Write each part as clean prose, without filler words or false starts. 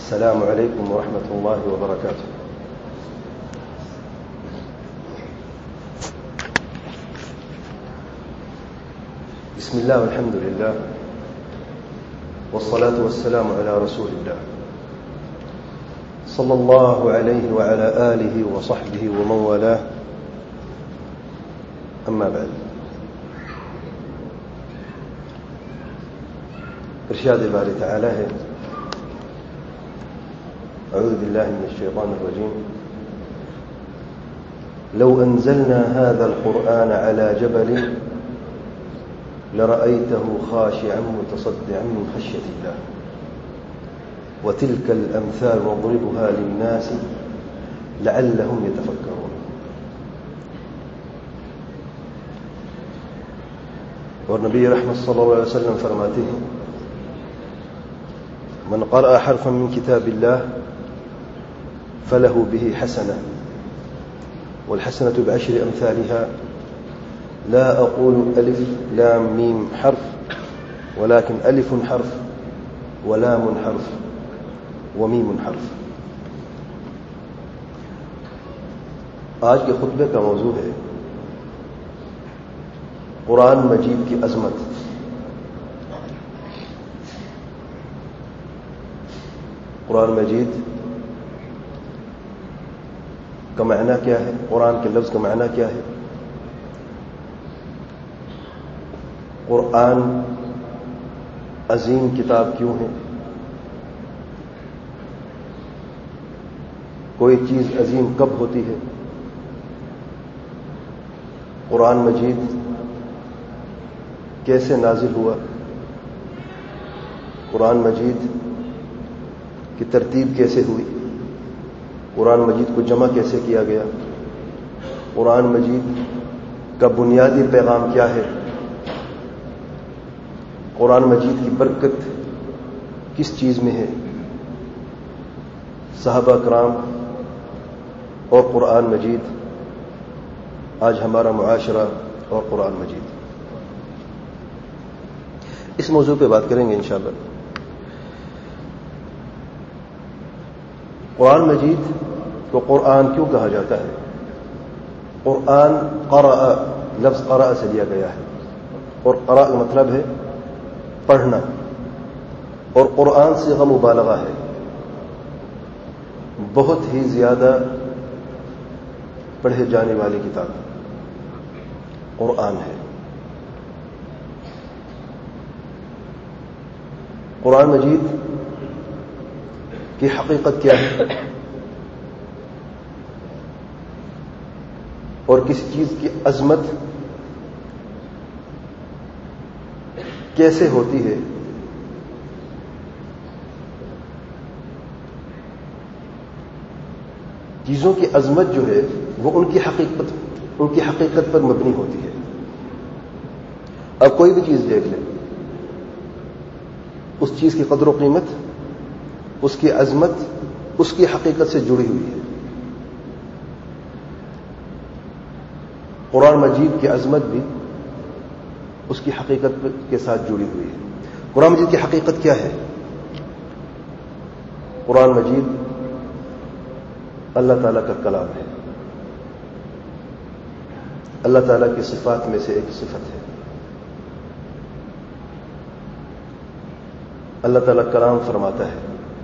السلام عليكم ورحمة الله وبركاته. بسم الله والحمد لله والصلاة والسلام على رسول الله صلى الله عليه وعلى آله وصحبه ومن والاه. أما بعد، ارشاد باري تعالى ہے: أعوذ بالله من الشيطان الرجيم لو أنزلنا هذا القرآن على جبل لرأيته خاشعا متصدعا من خشية الله وتلك الأمثال نضربها للناس لعلهم يتفكرون. اور نبی رحمت صلی اللہ علیہ وسلم فرماتے ہیں: من قرأ حرفا من كتاب الله فله به حسنة والحسنة بعشر أمثالها لا أقول ألف لام ميم حرف ولكن ألف حرف ولام حرف وميم حرف. آج کے خطبے کا موضوع ہے قرآن مجید کی عظمت. قرآن مجید کا معنی کیا ہے؟ قرآن کے لفظ کا معنی کیا ہے؟ قرآن عظیم کتاب کیوں ہے؟ کوئی چیز عظیم کب ہوتی ہے؟ قرآن مجید کیسے نازل ہوا؟ قرآن مجید کی ترتیب کیسے ہوئی؟ قرآن مجید کو جمع کیسے کیا گیا؟ قرآن مجید کا بنیادی پیغام کیا ہے؟ قرآن مجید کی برکت کس چیز میں ہے؟ صحابہ کرام اور قرآن مجید، آج ہمارا معاشرہ اور قرآن مجید، اس موضوع پہ بات کریں گے انشاءاللہ. قرآن مجید کو قرآن کیوں کہا جاتا ہے؟ قرآن قرأ، لفظ قرأ سے لیا گیا ہے، اور قرأ کا مطلب ہے پڑھنا، اور قرآن صیغہ مبالغہ ہے، بہت ہی زیادہ پڑھے جانے والی کتاب قرآن ہے. قرآن مجید کی حقیقت کیا ہے اور کسی چیز کی عظمت کیسے ہوتی ہے؟ چیزوں کی عظمت جو ہے وہ ان کی حقیقت پر مبنی ہوتی ہے. اب کوئی بھی چیز دیکھ لیں، اس چیز کی قدر و قیمت، اس کی عظمت اس کی حقیقت سے جڑی ہوئی ہے. قرآن مجید کی عظمت بھی اس کی حقیقت کے ساتھ جڑی ہوئی ہے. قرآن مجید کی حقیقت کیا ہے؟ قرآن مجید اللہ تعالیٰ کا کلام ہے، اللہ تعالیٰ کی صفات میں سے ایک صفت ہے. اللہ تعالیٰ کلام فرماتا ہے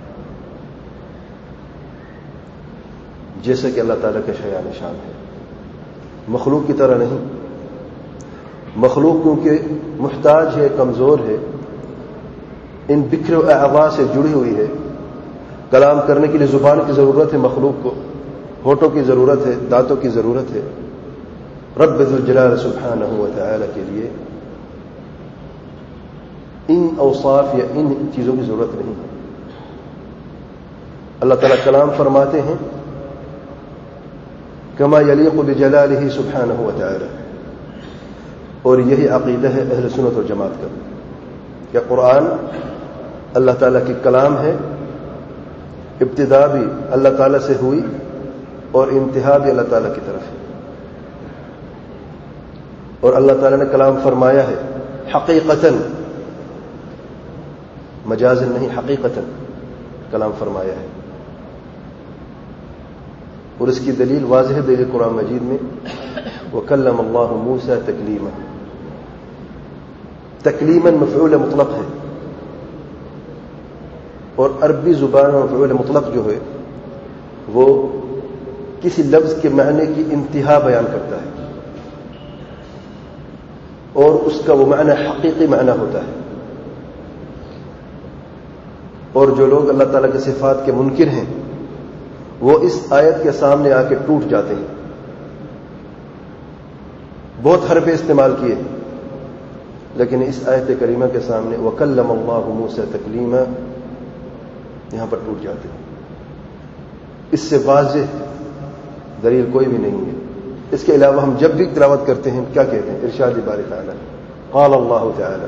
جیسے کہ اللہ تعالیٰ کا شایع نشان ہے، مخلوق کی طرح نہیں. مخلوق کیونکہ محتاج ہے، کمزور ہے، ان بکھرے اعضاء سے جڑی ہوئی ہے. کلام کرنے کے لیے زبان کی ضرورت ہے، مخلوق کو ہونٹوں کی ضرورت ہے، دانتوں کی ضرورت ہے. رب ذوالجلال سبحانہ و تعالی کے لیے ان اوصاف یا ان چیزوں کی ضرورت نہیں ہے. اللہ تعالیٰ کلام فرماتے ہیں کما یلیق بجلالہ سبحانہ و تعالی، اور یہی عقیدہ ہے اہل سنت و جماعت کا کہ قرآن اللہ تعالیٰ کی کلام ہے. ابتدا بھی اللہ تعالیٰ سے ہوئی اور انتہا بھی اللہ تعالیٰ کی طرف ہے. اور اللہ تعالیٰ نے کلام فرمایا ہے حقیقتاً، مجازن نہیں، حقیقتاً کلام فرمایا ہے. اور اس کی دلیل واضح دلیل قرآن مجید میں وَكَلَّمَ اللَّهُ مُوسَى تَكْلِيمًا. تکلیماً مفعول مطلق ہے, اور عربی زبان میں مفعول مطلق جو ہے وہ کسی لفظ کے معنی کی انتہا بیان کرتا ہے, اور اس کا وہ معنی حقیقی معنی ہوتا ہے. اور جو لوگ اللہ تعالیٰ کے صفات کے منکر ہیں وہ اس آیت کے سامنے آ کے ٹوٹ جاتے ہیں. بہت حرفیں استعمال کیے, لیکن اس آیت کریمہ کے سامنے وَكَلَّمَ اللَّهُ مُوسَى تَكْلِيمًا یہاں پر ٹوٹ جاتے ہیں. اس سے واضح دلیل کوئی بھی نہیں ہے. اس کے علاوہ ہم جب بھی تلاوت کرتے ہیں کیا کہتے ہیں؟ ارشاد باری تعالی قال اللہ تعالی.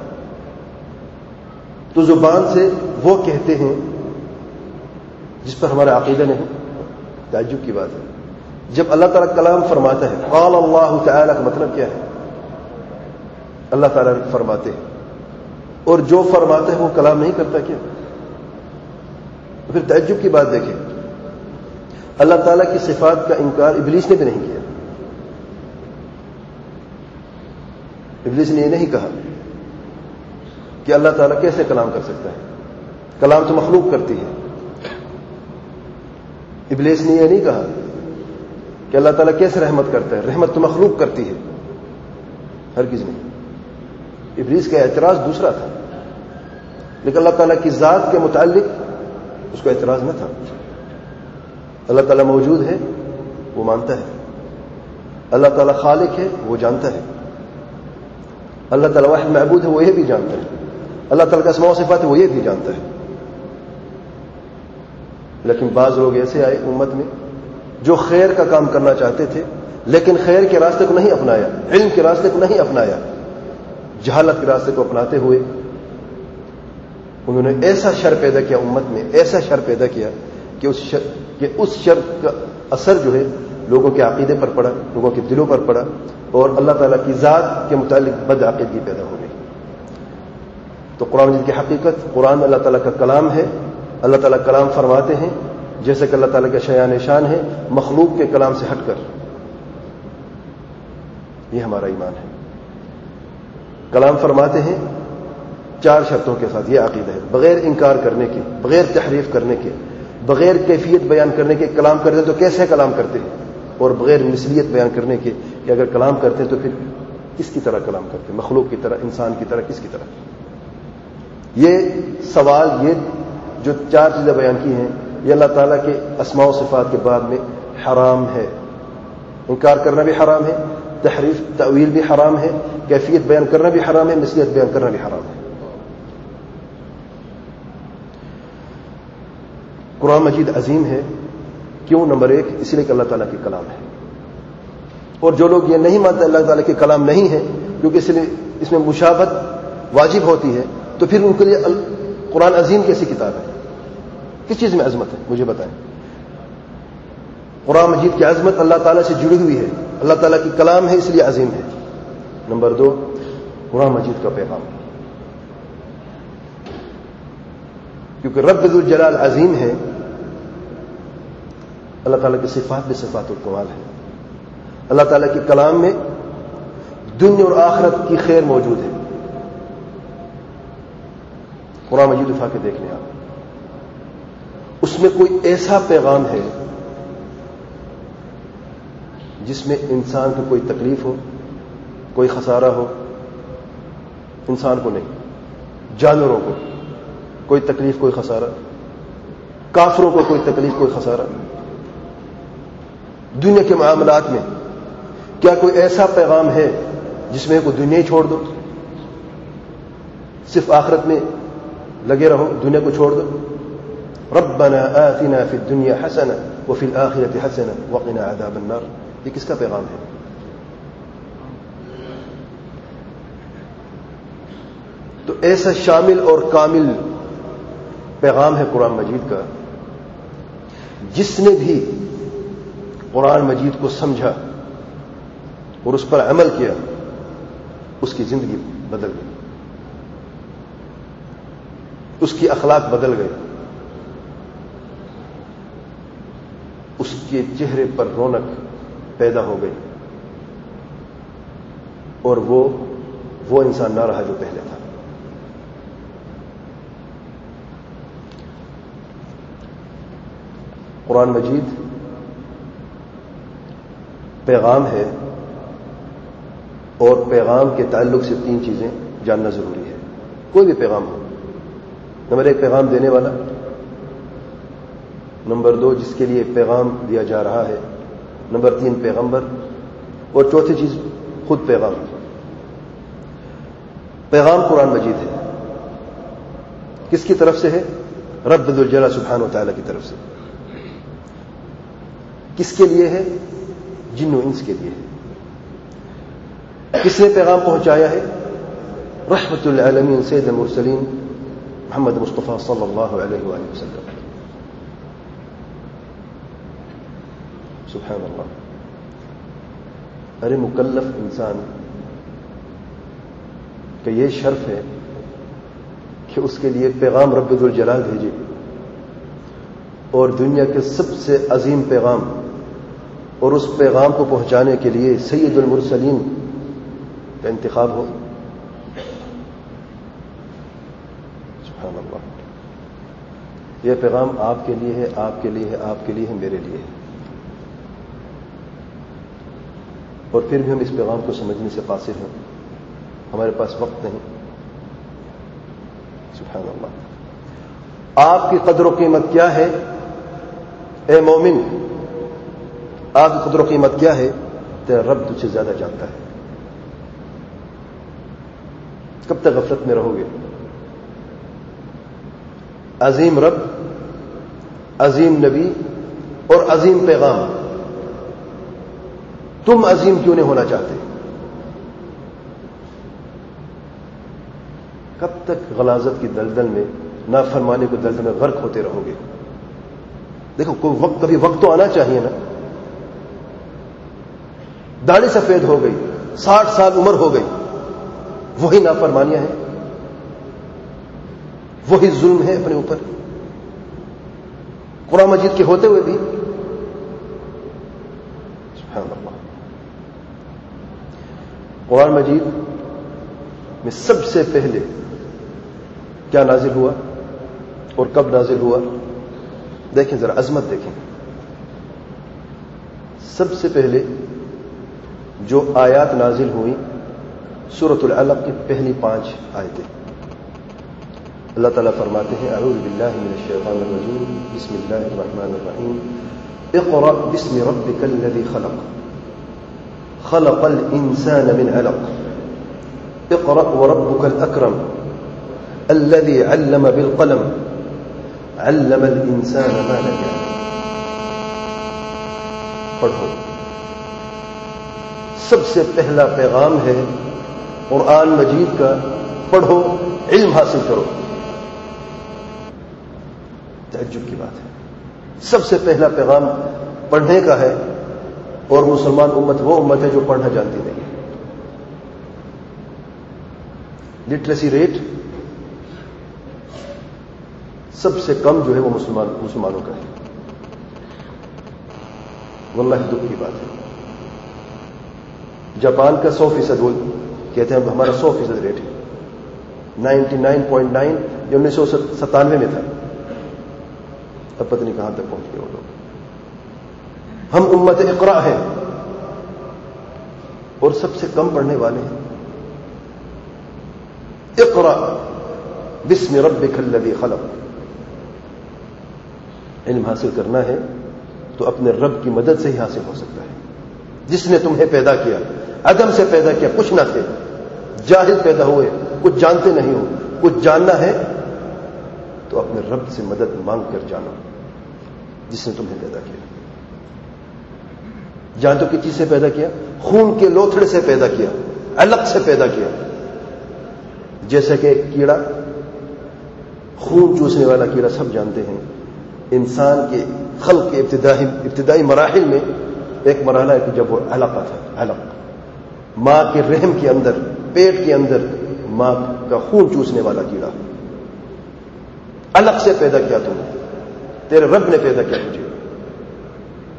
تو زبان سے وہ کہتے ہیں جس پر ہمارا عقیدہ نہیں. تعجب کی بات ہے, جب اللہ تعالیٰ کلام فرماتا ہے قال اللہ تعالی کا مطلب کیا ہے؟ اللہ تعالیٰ فرماتے ہیں, اور جو فرماتا ہے وہ کلام نہیں کرتا کیا؟ پھر تعجب کی بات دیکھیں, اللہ تعالیٰ کی صفات کا انکار ابلیس نے بھی نہیں کیا. ابلیس نے یہ نہیں کہا کہ اللہ تعالیٰ کیسے کلام کر سکتا ہے, کلام تو مخلوق کرتی ہے. ابلیس نے یہ نہیں کہا کہ اللہ تعالیٰ کیسے رحمت کرتا ہے, رحمت تو مخلوق کرتی ہے. ہرگز نہیں. ابلیس کا اعتراض دوسرا تھا, لیکن اللہ تعالیٰ کی ذات کے متعلق اس کا اعتراض نہ تھا. اللہ تعالیٰ موجود ہے وہ مانتا ہے, اللہ تعالیٰ خالق ہے وہ جانتا ہے, اللہ تعالیٰ واحد معبود ہے وہ یہ بھی جانتا ہے, اللہ تعالیٰ کا اسماء و صفات ہے وہ یہ بھی جانتا ہے. لیکن بعض لوگ ایسے آئے امت میں جو خیر کا کام کرنا چاہتے تھے لیکن خیر کے راستے کو نہیں اپنایا, علم کے راستے کو نہیں اپنایا, جہالت کے راستے کو اپناتے ہوئے انہوں نے ایسا شر پیدا کیا امت میں, ایسا شر پیدا کیا کہ اس شر کا اثر جو ہے لوگوں کے عقیدے پر پڑا, لوگوں کے دلوں پر پڑا, اور اللہ تعالیٰ کی ذات کے متعلق بد عقیدگی پیدا ہو گئی. تو قرآن مجید کی حقیقت, قرآن اللہ تعالیٰ کا کلام ہے. اللہ تعالیٰ کلام فرماتے ہیں جیسے کہ اللہ تعالیٰ کا شیان شان ہے, مخلوق کے کلام سے ہٹ کر. یہ ہمارا ایمان ہے. کلام فرماتے ہیں 4 شرطوں کے ساتھ, یہ عقیدہ ہے, بغیر انکار کرنے کے, بغیر تحریف کرنے کے, بغیر کیفیت بیان کرنے کے. کلام کرتے تو کیسے کلام کرتے ہیں, اور بغیر مثلیت بیان کرنے کے کہ اگر کلام کرتے ہیں تو پھر کس کی طرح کلام کرتے ہیں, مخلوق کی طرح, انسان کی طرح, کس کی طرح. یہ سوال, یہ جو 4 چیزیں بیان کی ہیں, یہ اللہ تعالیٰ کے اسماء و صفات کے بعد میں حرام ہے. انکار کرنا بھی حرام ہے, تحریف تعویل بھی حرام ہے, کیفیت بیان کرنا بھی حرام ہے, مثلیت بیان کرنا بھی حرام ہے. قرآن مجید عظیم ہے. کیوں؟ نمبر 1 اس لیے کہ اللہ تعالیٰ کے کلام ہے. اور جو لوگ یہ نہیں مانتے اللہ تعالیٰ کے کلام نہیں ہے کیونکہ اس میں مشابہت واجب ہوتی ہے, تو پھر ان کے لیے قرآن عظیم کیسی کتاب ہے؟ کس چیز میں عظمت ہے مجھے بتائیں. قرآن مجید کی عظمت اللہ تعالیٰ سے جڑی ہوئی ہے, اللہ تعالیٰ کی کلام ہے اس لیے عظیم ہے. نمبر 2 قرآن مجید کا پیغام, کیونکہ رب ذو الجلال عظیم ہے, اللہ تعالیٰ کی صفات بھی صفات الکمال ہے. اللہ تعالیٰ کے کلام میں دنیا اور آخرت کی خیر موجود ہے. قرآن مجید اٹھا کے دیکھ لیں آپ, اس میں کوئی ایسا پیغام ہے جس میں انسان کو کوئی تکلیف ہو, کوئی خسارہ ہو؟ انسان کو نہیں, جانوروں کو کوئی تکلیف, کوئی خسارہ, کافروں کو کوئی تکلیف, کوئی خسارہ. دنیا کے معاملات میں کیا کوئی ایسا پیغام ہے جس میں کوئی دنیا ہی چھوڑ دو, صرف آخرت میں لگے رہو, دنیا کو چھوڑ دو؟ ربنا آتنا فی الدنیا حسنہ وفی الآخرۃ حسنہ وقنا عذاب النار. یہ کس کا پیغام ہے؟ تو ایسا شامل اور کامل پیغام ہے قرآن مجید کا, جس نے بھی قرآن مجید کو سمجھا اور اس پر عمل کیا اس کی زندگی بدل گئی, اس کی اخلاق بدل گئے, اس کے چہرے پر رونق پیدا ہو گئی اور وہ انسان نہ رہا جو پہلے تھا. قرآن مجید پیغام ہے اور پیغام کے تعلق سے 3 چیزیں جاننا ضروری ہے. کوئی بھی پیغام ہو، نمبر 1 پیغام دینے والا، نمبر 2 جس کے لیے پیغام دیا جا رہا ہے، نمبر 3 پیغمبر، اور چوتھی چیز خود پیغام. پیغام قرآن مجید ہے. کس کی طرف سے ہے؟ رب ذوالجلال سبحانہ و تعالیٰ کی طرف سے. کس کے لیے ہے؟ جن و انس کے لیے ہے. کس نے پیغام پہنچایا ہے؟ رحمت للعالمین سید المرسلین محمد مصطفیٰ صلی اللہ علیہ وآلہ وسلم. سبحان اللہ. ارے مکلف انسان کہ یہ شرف ہے کہ اس کے لیے پیغام رب ذوالجلال بھیجے اور دنیا کے سب سے عظیم پیغام اور اس پیغام کو پہنچانے کے لیے سید المرسلین کا انتخاب ہو. سبحان اللہ. یہ پیغام آپ کے لیے ہے، آپ کے لیے ہے، آپ کے لیے ہے، میرے لیے ہے. اور پھر بھی ہم اس پیغام کو سمجھنے سے قاصر ہیں. ہمارے پاس وقت نہیں. سبحان اللہ. آپ کی قدر و قیمت کیا ہے اے مومن؟ آپ کی قدر و قیمت کیا ہے؟ تیرا رب تجھ سے زیادہ جانتا ہے. کب تک غفلت میں رہو گے؟ عظیم رب، عظیم نبی اور عظیم پیغام. تم عظیم کیوں نہیں ہونا چاہتے؟ کب تک غلاظت کی دلدل میں، نافرمانی کو دلدل میں غرق ہوتے رہو گے؟ دیکھو کبھی وقت تو آنا چاہیے نا. داڑھی سفید ہو گئی، 60 سال عمر ہو گئی، وہی نافرمانیاں ہیں، وہی ظلم ہے اپنے اوپر. قرآن مجید کے ہوتے ہوئے بھی. سبحان اللہ. قرآن مجید میں سب سے پہلے کیا نازل ہوا اور کب نازل ہوا؟ دیکھیں ذرا عظمت دیکھیں. سب سے پہلے جو آیات نازل ہوئی سورۃ العلق کی پہلی 5 آیتیں. اللہ تعالیٰ فرماتے ہیں اعوذ باللہ من الشیطان الرجیم بسم اللہ الرحمن الرحیم اقرأ باسم ربک الذی خلق خلق الانسان من علق اقرأ وربک الاکرم الذي علم بالقلم علم الانسان ما لم يعلم. پڑھو. سب سے پہلا پیغام ہے قرآن مجید کا، پڑھو، علم حاصل کرو. تعجب کی بات ہے. سب سے پہلا پیغام پڑھنے کا ہے اور مسلمان امت وہ امت ہے جو پڑھنا جانتی نہیں ہے. لٹریسی ریٹ سب سے کم جو ہے وہ مسلمانوں کا ہے. واللہ دکھ کی بات ہے. جاپان کا 100% وہ کہتے ہیں ہمارا 100% ریٹ ہے. 99.9 یہ 1997 میں تھا. اب پتہ نہیں کہاں تک پہنچ گئے وہ لوگ. ہم امت اقرا ہیں اور سب سے کم پڑھنے والے ہیں. اقرا بسم ربک الذی خلق. علم حاصل کرنا ہے تو اپنے رب کی مدد سے ہی حاصل ہو سکتا ہے. جس نے تمہیں پیدا کیا، عدم سے پیدا کیا، کچھ نہ تھے، جاہل پیدا ہوئے، کچھ جانتے نہیں ہو. کچھ جاننا ہے تو اپنے رب سے مدد مانگ کر جانا جس نے تمہیں پیدا کیا. جان تو کس چیز سے پیدا کیا؟ خون کے لوتھڑے سے پیدا کیا، علق سے پیدا کیا. جیسے کہ کیڑا، خون چوسنے والا کیڑا سب جانتے ہیں. انسان کے خلق کے ابتدائی مراحل میں ایک مرحلہ ہے کہ جب وہ علقہ تھا. علق ماں کے رحم کے اندر، پیٹ کے اندر ماں کا خون چوسنے والا کیڑا. علق سے پیدا کیا تمہیں، تیرے رب نے پیدا کیا تجھے.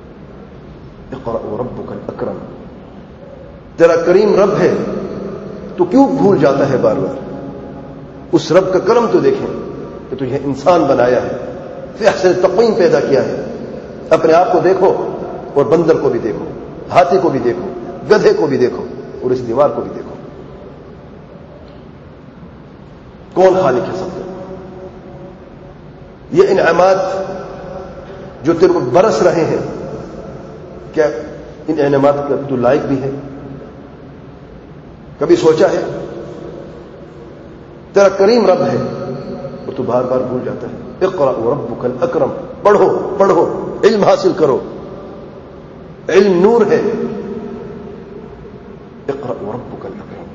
کریم رب ہے تو کیوں بھول جاتا ہے بار بار؟ اس رب کا کرم تو دیکھیں کہ تجھے انسان بنایا ہے، پھر احسن تقویم پیدا کیا ہے. اپنے آپ کو دیکھو اور بندر کو بھی دیکھو، ہاتھی کو بھی دیکھو، گدھے کو بھی دیکھو اور اس دیوار کو بھی دیکھو. کون خالق ہے سب کا؟ یہ انعامات جو تیرے کو برس رہے ہیں، کیا ان انعامات کا تو لائق بھی ہے؟ کبھی سوچا ہے؟ تیرا کریم رب ہے اور تو بار بار بھول جاتا ہے. اقرأ وربک الاکرم، پڑھو پڑھو، علم حاصل کرو، علم نور ہے. اقرأ وربک الاکرم.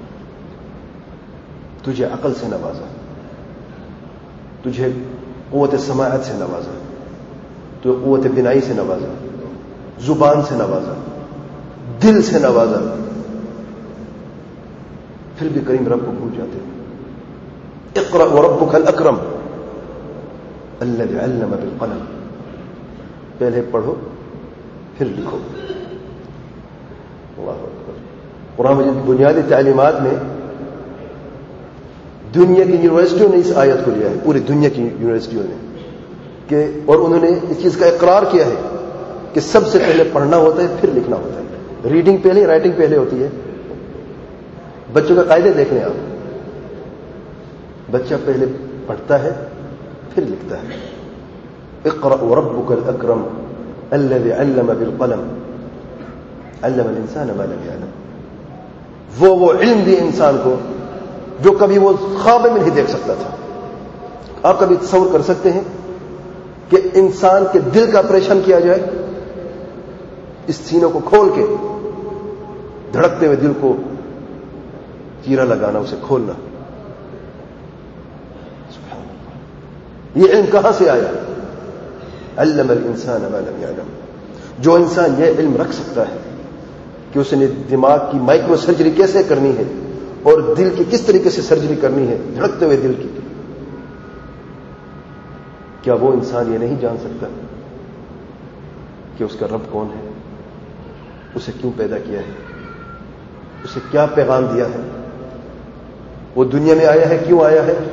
تجھے عقل سے نوازا، تجھے قوت سماعت سے نوازا، تو قوت بینائی سے نوازا، زبان سے نوازا، دل سے نوازا، پھر بھی کریم رب کو بھول جاتے ہیں. اقرأ وربک الاکرم الذی علم بالقلم. پہلے پڑھو پھر لکھو. اللہ اکبر. قرآن مجید بنیادی تعلیمات میں دنیا کی یونیورسٹیوں نے اس آیت کو لیا ہے، پوری دنیا کی یونیورسٹیوں نے، کہ اور انہوں نے اس چیز کا اقرار کیا ہے کہ سب سے پہلے پڑھنا ہوتا ہے پھر لکھنا ہوتا ہے. ریڈنگ پہلے، رائٹنگ پہلے ہوتی ہے. بچوں کے قاعدے دیکھ لیں آپ. بچہ پہلے پڑھتا ہے پھر لکھتا ہے. اقرأ وربک الاکرم الذی علم بالقلم علم الانسان ما لم یعلم. وہ علم دی انسان کو جو کبھی وہ خواب میں نہیں دیکھ سکتا تھا. آپ کبھی تصور کر سکتے ہیں کہ انسان کے دل کا آپریشن کیا جائے؟ اس سینوں کو کھول کے دھڑکتے ہوئے دل کو چیرا لگانا، اسے کھولنا. یہ علم کہاں سے آیا؟ علم الانسان ما لم یعلم. جو انسان یہ علم رکھ سکتا ہے کہ اس نے دماغ کی مائکرو سرجری کیسے کرنی ہے اور دل کی کس طریقے سے سرجری کرنی ہے، دھڑکتے ہوئے دل کی، کیا وہ انسان یہ نہیں جان سکتا کہ اس کا رب کون ہے، اسے کیوں پیدا کیا ہے، اسے کیا پیغام دیا ہے، وہ دنیا میں آیا ہے کیوں آیا ہے،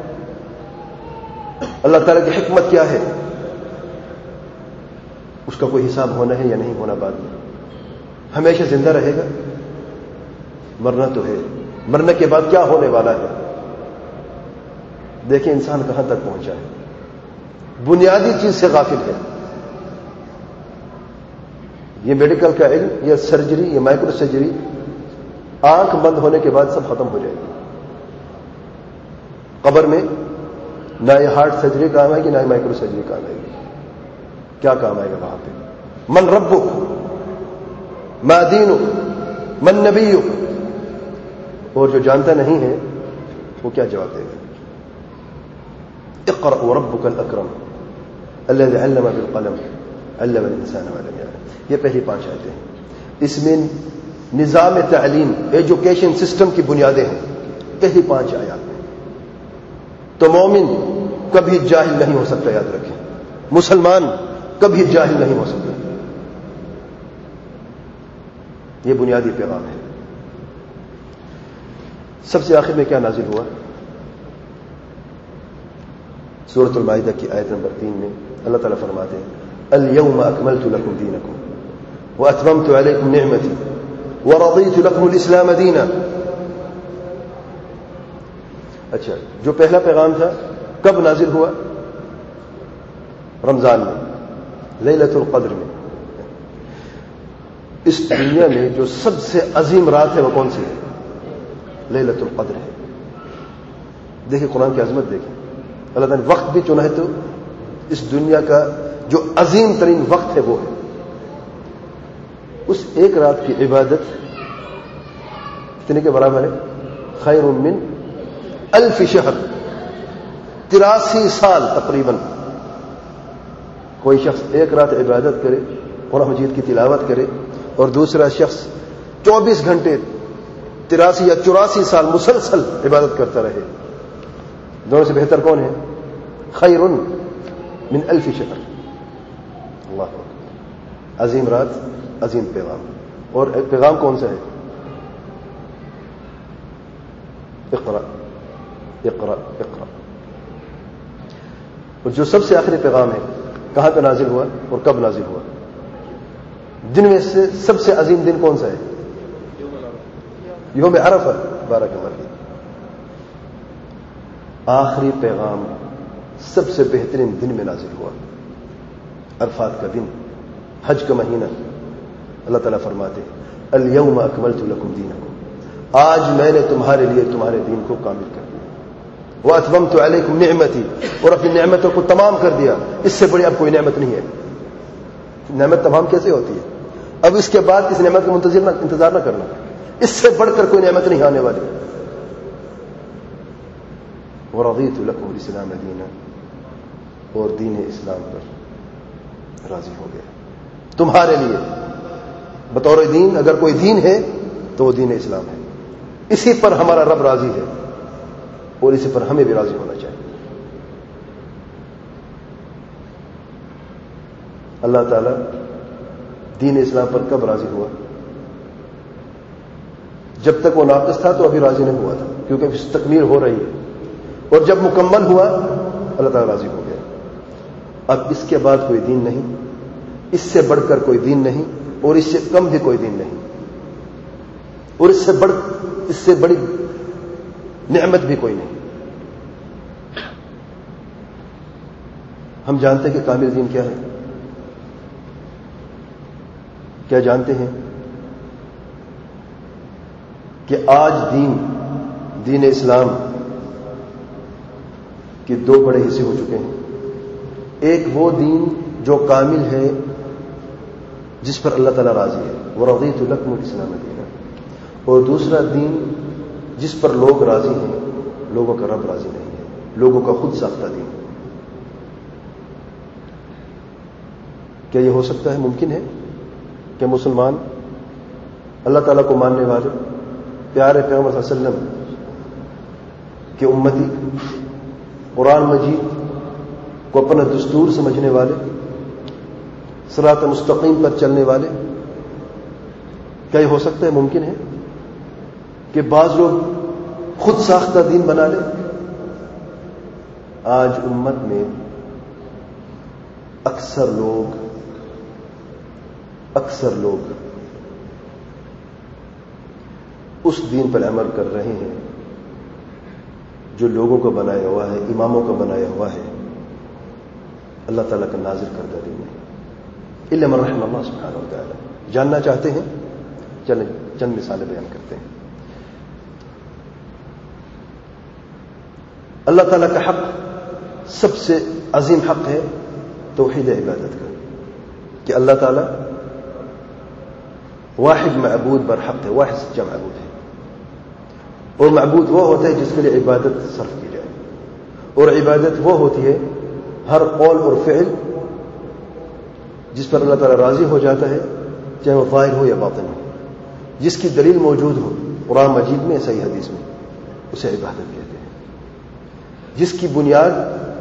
اللہ تعالیٰ کی حکمت کیا ہے، اس کا کوئی حساب ہونا ہے یا نہیں ہونا بعد میں، ہمیشہ زندہ رہے گا، مرنا تو ہے، مرنے کے بعد کیا ہونے والا ہے. دیکھیں انسان کہاں تک پہنچا ہے، بنیادی چیز سے غافل ہے. یہ میڈیکل کا علم، یہ سرجری، یہ مائکرو سرجری آنکھ بند ہونے کے بعد سب ختم ہو جائے گی. قبر میں نہ یہ ہارٹ سرجری کام آئے گی، نہ یہ مائکرو سرجری کام آئے گی. کیا کام آئے گا وہاں پہ؟ من ربک، ما دینک، من نبیک. اور جو جانتا نہیں ہے وہ کیا جواب دے گا؟ اقرأ وربک الاکرم الذی علم بالقلم علم الانسان ما لم یعلم. یہ پہلی 5 آیتیں ہیں. اس میں نظام تعلیم، ایجوکیشن سسٹم کی بنیادیں ہیں پہلی 5 آیات میں. تو مومن کبھی جاہل نہیں ہو سکتا، یاد رکھیں. مسلمان کبھی جاہل نہیں ہو سکتا. یہ بنیادی پیغام ہے. سب سے آخر میں کیا نازل ہوا؟ سورۃ المائدہ کی آیت نمبر 3 میں اللہ تعالیٰ فرماتے ہیں الیوم اکملت لکم دینکم واتممت علیکم نعمتی ورضیت لکم الاسلام دینا. اچھا، جو پہلا پیغام تھا کب نازل ہوا؟ رمضان میں، لیلۃ القدر میں. اس دنیا میں جو سب سے عظیم رات ہے وہ کون سی ہے؟ لیلۃ القدر ہے. دیکھیں قرآن کی عظمت، دیکھیں اللہ تعالیٰ نے وقت بھی چنا ہے تو اس دنیا کا جو عظیم ترین وقت ہے وہ ہے. اس ایک رات کی عبادت کتنے کے برابر ہے؟ خیر من 1000 شہر، 83 سال تقریباً. کوئی شخص ایک رات عبادت کرے، قرآن مجید کی تلاوت کرے، اور دوسرا شخص 24 گھنٹے 83 یا 84 سال مسلسل عبادت کرتا رہے، دونوں سے بہتر کون ہے؟ خیر من 1000 شہر. اللہ اکبر. عظیم رات، عظیم پیغام. اور پیغام کون سا ہے؟ اقرا اقرا اقرا. اور جو سب سے آخری پیغام ہے کہاں پہ نازل ہوا اور کب نازل ہوا؟ دن میں سے سب سے عظیم دن کون سا ہے؟ یوم عرفہ. بارک اللہ فیک. آخری پیغام سب سے بہترین دن میں نازل ہوا، عرفات کا دن، حج کا مہینہ. اللہ تعالیٰ فرماتے الیوم اکملت لکم دینکم، آج میں نے تمہارے لیے تمہارے دین کو کامل کر دیا. واتممت علیکم نعمتی، اور اپنی نعمتوں کو تمام کر دیا. اس سے بڑی اب کوئی نعمت نہیں ہے. نعمت تمام کیسے ہوتی ہے؟ اب اس کے بعد اس نعمت کا انتظار نہ کرنا. اس سے بڑھ کر کوئی نعمت نہیں آنے والی. ورضیت لکم الاسلام دینا، اور دین اسلام پر راضی ہو گیا تمہارے لیے بطور دین. اگر کوئی دین ہے تو وہ دین اسلام ہے. اسی پر ہمارا رب راضی ہے اور اسی پر ہمیں بھی راضی ہونا چاہیے. اللہ تعالیٰ دین اسلام پر کب راضی ہوا؟ جب تک وہ ناقص تھا تو ابھی راضی نہیں ہوا تھا، کیونکہ اس تکمیل ہو رہی ہے. اور جب مکمل ہوا اللہ تعالیٰ راضی ہو گیا. اب اس کے بعد کوئی دین نہیں، اس سے بڑھ کر کوئی دین نہیں، اور اس سے کم بھی کوئی دین نہیں، اور اس سے بڑی نعمت بھی کوئی نہیں. ہم جانتے ہیں کہ کامل دین کیا ہے؟ کیا جانتے ہیں کہ آج دین اسلام کے دو بڑے حصے ہو چکے ہیں. ایک وہ دین جو کامل ہے جس پر اللہ تعالیٰ راضی ہے، ورضیت لکم الاسلام دینا. اور دوسرا دین جس پر لوگ راضی ہیں، لوگوں کا رب راضی نہیں ہے، لوگوں کا خود ساختہ دین. کیا یہ ہو سکتا ہے؟ ممکن ہے کہ مسلمان اللہ تعالیٰ کو ماننے والے، پیارے پیغمبر صلی اللہ علیہ وسلم کے امتی، قرآن مجید کو اپنا دستور سمجھنے والے، صراط مستقیم پر چلنے والے، کیا یہ ہو سکتا ہے؟ ممکن ہے کہ بعض لوگ خود ساختہ دین بنا لیں؟ آج امت میں اکثر لوگ اس دین پر عمل کر رہے ہیں جو لوگوں کو بنایا ہوا ہے، اماموں کو بنایا ہوا ہے، اللہ تعالیٰ کا نازل کردہ دین ہے. الا من رحم اللہ سبحانہ و تعالی. جاننا چاہتے ہیں؟ چلیں چند مثالیں بیان کرتے ہیں. اللہ تعالیٰ کا حق سب سے عظیم حق ہے توحید عبادت کا، کہ اللہ تعالیٰ واحد معبود برحق ہے، واحد سچا معبود ہے. اور معبود وہ ہوتا ہے جس کے لیے عبادت صرف کی جائے، اور عبادت وہ ہوتی ہے ہر قول اور فعل جس پر اللہ تعالیٰ راضی ہو جاتا ہے، چاہے وہ ظاہر ہو یا باطن ہو، جس کی دلیل موجود ہو قرآن مجید میں، صحیح حدیث میں، اسے عبادت کہتے ہیں. جس کی بنیاد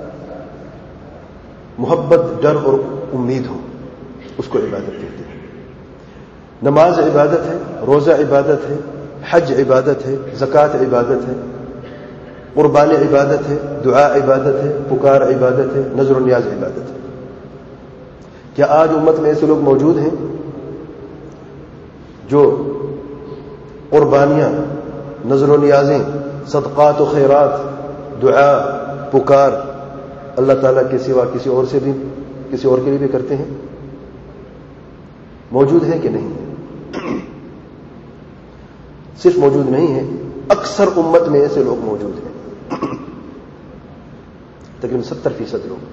محبت، ڈر اور امید ہو، اس کو عبادت کہتے ہیں. نماز عبادت ہے، روزہ عبادت ہے، حج عبادت ہے، زکوٰۃ عبادت ہے، قربانی عبادت ہے، دعا عبادت ہے، پکار عبادت ہے، نذر و نیاز عبادت ہے. کیا آج امت میں ایسے لوگ موجود ہیں جو قربانیاں، نذر و نیازیں، صدقات و خیرات، دعا، پکار اللہ تعالیٰ کے سوا کسی اور کے لیے بھی کرتے ہیں؟ موجود ہیں کہ نہیں؟ صرف موجود نہیں ہے، اکثر امت میں ایسے لوگ موجود ہیں، تقریباً 70% لوگ.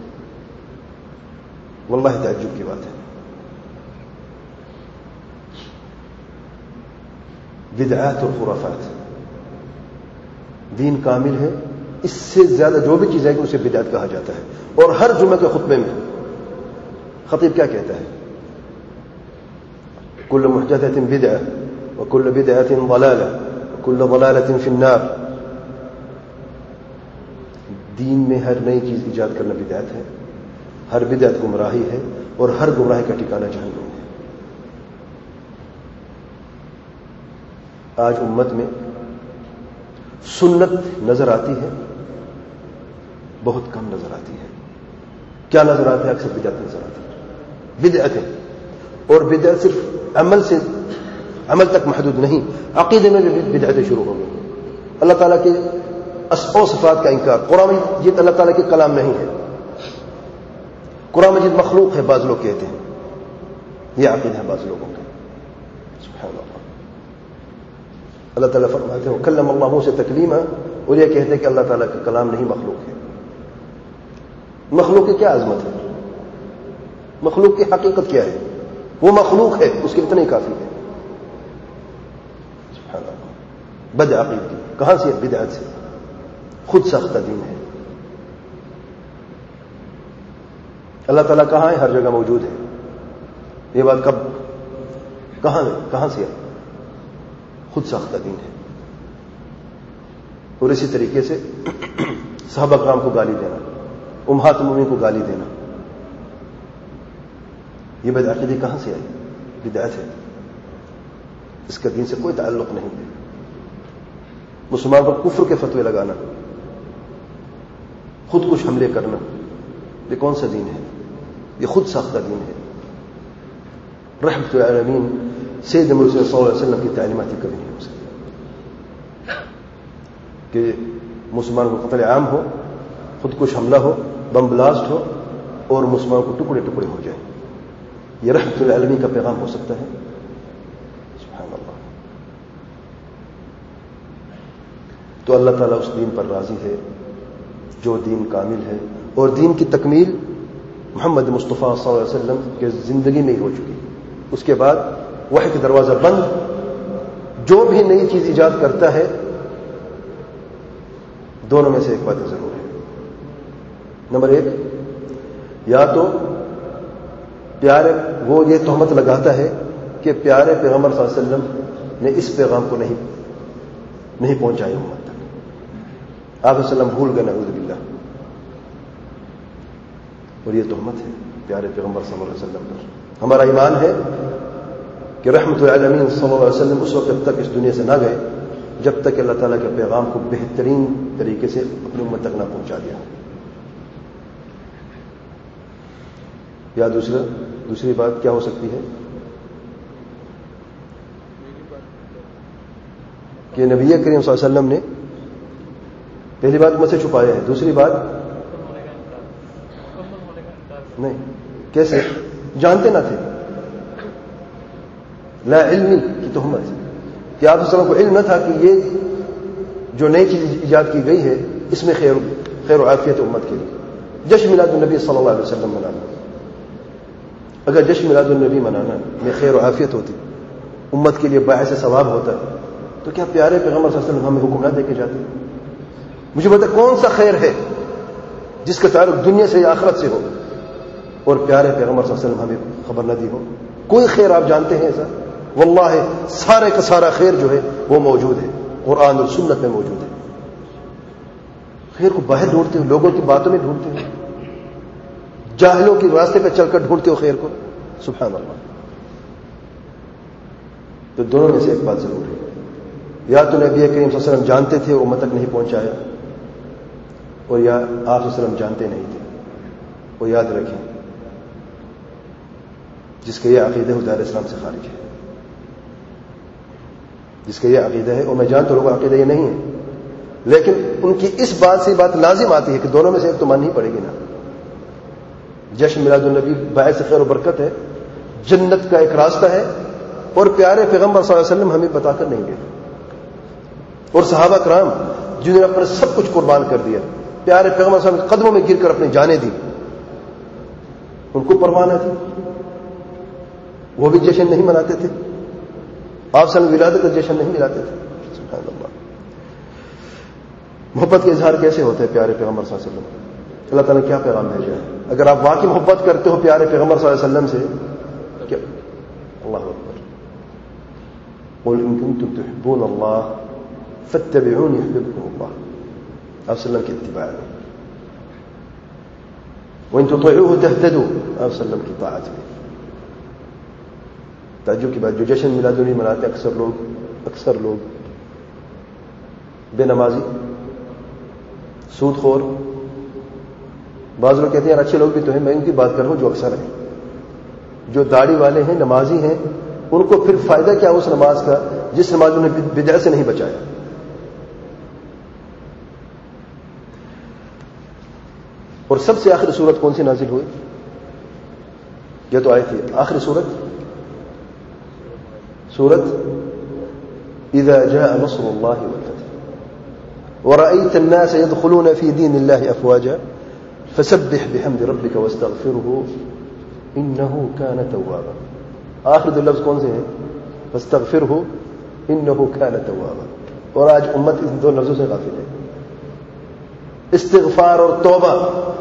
واللہ تعجب کی بات ہے. بدعات اور خرافات. دین کامل ہے، اس سے زیادہ جو بھی چیز ہے کہ اسے بدعت کہا جاتا ہے. اور ہر جمعہ کے خطبے میں خطیب کیا کہتا ہے؟ کل محدثۃ بدعہ وکل بدعۃ ضلالہ وکل ضلالۃ فی النار. دین میں ہر نئی چیز ایجاد کرنا بدعت ہے، ہر بدعت گمراہی ہے، اور ہر گمراہی کا ٹھکانہ جہنم ہے. آج امت میں سنت نظر آتی ہے، بہت کم نظر آتی ہے. کیا نظر آتا ہے؟ اکثر بدعت نظر آتی ہے. بدعتیں، اور بدعت صرف عمل تک محدود نہیں، عقیدے میں بھی بدعتیں شروع ہو گئی. اللہ تعالیٰ کے اسماء و صفات کا انکار. قرآن مجید اللہ تعالیٰ کے کلام نہیں ہے، قرآن مجید مخلوق ہے، بعض لوگ کہتے ہیں. یہ عقیدہ ہے بعض لوگوں کا. سبحان اللہ. اللہ تعالیٰ فرماتے ہیں کلم اللہ موسیٰ تکلیما، اور یہ کہتے ہیں کہ اللہ تعالیٰ کا کلام نہیں، مخلوق ہے. مخلوق کی کیا عظمت ہے؟ مخلوق کی حقیقت کیا ہے؟ وہ مخلوق ہے، اس کے اتنا ہی کافی ہے. سبحان اللہ. بد عقیدگی کہاں سے؟ بدعت سے. خود ساختہ دین ہے. اللہ تعالیٰ کہاں ہے؟ ہر جگہ موجود ہے. یہ بات کہاں سے ہے؟ خود ساختہ دین ہے. اور اسی طریقے سے صحابہ کرام کو گالی دینا، امہات المومنین کو گالی دینا، یہ بد عقیدی کہاں سے آئی؟ بدعت ہے. اس کا دین سے کوئی تعلق نہیں ہے. مسلمان پر کفر کے فتوے لگانا، خود کش حملے کرنا، یہ کون سا دین ہے؟ یہ خود ساختہ دین ہے. رحمت العالمین سید مرسل صلی اللہ علیہ وسلم کی تعلیمات کبھی نہیں ہو سکتی کہ مسلمان کو قتل عام ہو، خود کش حملہ ہو، بم بلاسٹ ہو اور مسلمان کو ٹکڑے ٹکڑے ہو جائیں. یہ رحمت العالمین کا پیغام ہو سکتا ہے؟ سبحان اللہ. تو اللہ تعالیٰ اس دین پر راضی ہے جو دین کامل ہے، اور دین کی تکمیل محمد مصطفیٰ صلی اللہ علیہ وسلم کے زندگی میں ہی ہو چکی. اس کے بعد وحی کا دروازہ بند. جو بھی نئی چیز ایجاد کرتا ہے، دونوں میں سے ایک بات ضرور ہے. نمبر ایک، یا تو پیارے وہ یہ تہمت لگاتا ہے کہ پیارے پیغمبر صلی اللہ علیہ وسلم نے اس پیغام کو نہیں پہنچایا امت تک. آپ علیہ وسلم بھول گئے، نعوذ باللہ. اور یہ تہمت ہے پیارے پیغمبر صلی اللہ علیہ وسلم پر. ہمارا ایمان ہے کہ رحمت العالمین صلی اللہ علیہ وسلم اس وقت تک اس دنیا سے نہ گئے جب تک اللہ تعالیٰ کے پیغام کو بہترین طریقے سے اپنی امت تک نہ پہنچا دیا. یا دوسری بات کیا ہو سکتی ہے کہ نبی کریم صلی اللہ علیہ وسلم نے پہلی بات مجھ سے چھپایا ہے. دوسری بات نہیں، کیسے؟ جانتے نہ تھے. لا علمی کی تہمت کہ آپ صلی اللہ علیہ وسلم کو علم نہ تھا کہ یہ جو نئی چیز ایجاد کی گئی ہے اس میں خیر و عافیت امت کے لیے. جشن میلاد النبی صلی اللہ علیہ وسلم منانا، اگر جشن میلاد النبی منانا میں خیر و عافیت ہوتی، امت کے لیے باعث ثواب ہوتا، تو کیا پیارے پیغمبر صلی اللہ علیہ وسلم ہمیں حکم نہ دے کے جاتے؟ مجھے بتا کون سا خیر ہے جس کا تعلق دنیا سے یا آخرت سے ہو اور پیارے پیغمبر صلی اللہ علیہ وسلم ہمیں خبر نہ دی ہو؟ کوئی خیر آپ جانتے ہیں ایسا؟ واللہ سارے کا سارا خیر جو ہے وہ موجود ہے، قرآن اور سنت میں موجود ہے. خیر کو باہر ڈھونڈتے ہو، لوگوں کی باتوں میں ڈھونڈتے ہو، جاہلوں کے راستے پہ چل کر ڈھونڈتے ہو خیر کو. سبحان اللہ. تو دونوں میں سے ایک بات ضرور ہے، یا تو نبی کریم صلی اللہ علیہ وسلم جانتے تھے وہ امت تک نہیں پہنچایا، اور یا آپ صلی اللہ علیہ وسلم جانتے نہیں تھے. وہ یاد رکھیں، جس کا یہ عقیدہ ہے دائرہ اسلام سے خارج ہے. جس کا یہ عقیدہ ہے، اور میں جانتا ہوں لوگوں کا عقیدہ یہ نہیں ہے، لیکن ان کی اس بات سے بات لازم آتی ہے کہ دونوں میں سے ایک تو ماننی پڑے گی نا. جشن میلاد النبی باعث خیر و برکت ہے، جنت کا ایک راستہ ہے، اور پیارے پیغمبر صلی اللہ علیہ وسلم ہمیں بتا کر نہیں گئے. اور صحابہ کرام جنہوں نے اپنا سب کچھ قربان کر دیا، پیارے پیغمبر صلی اللہ علیہ وسلم کے قدموں میں گر کر اپنی جانیں دی، ان کو پرواہ نہ تھی. وہ بھی جشن نہیں مناتے تھے، آپ صلی اللہ علیہ وسلم ولادت کا جشن نہیں مناتے تھے. سبحان اللہ. محبت کے اظہار کیسے ہوتے ہیں پیارے پیغمبر صلی اللہ علیہ وسلم؟ اللہ تعالیٰ نے کیا پیغام بھیجا ہے؟ اگر آپ واقعی محبت کرتے ہو پیارے پیغمبر صلی اللہ علیہ وسلم سے، کیا اللہ اکبر، قل ان کنتم تحبون اللہ فاتبعونی یحببکم اللہ. آپ صلی اللہ علیہ وسلم کی اتباع میں، وان تطیعوه تهتدوا، آپ صلی اللہ علیہ وسلم کی طاعت میں. تعجب کی بات، جو جشن میلاد النبی مناتے اکثر لوگ بے نمازی، سود خور. بعض لوگ کہتے ہیں یار اچھے لوگ بھی تو ہیں، میں ان کی بات کر رہا ہوں جو اکثر ہیں. جو داڑھی والے ہیں، نمازی ہیں، ان کو پھر فائدہ کیا اس نماز کا جس نماز انہیں بدعت سے نہیں بچایا. اور سب سے آخری صورت کون سی نازل ہوئی؟ یہ تو آئی تھی آخری صورت اذا جاء نصر الله والفتح ورأيت الناس يدخلون في دين الله افواجا فسبح بحمد ربك واستغفره انه كان توابا. آخر دو لفظ کون سے ہیں؟ فاستغفره انه كان توابا. اور آج امت ان دو لفظوں سے غافل ہے. استغفار اور توبہ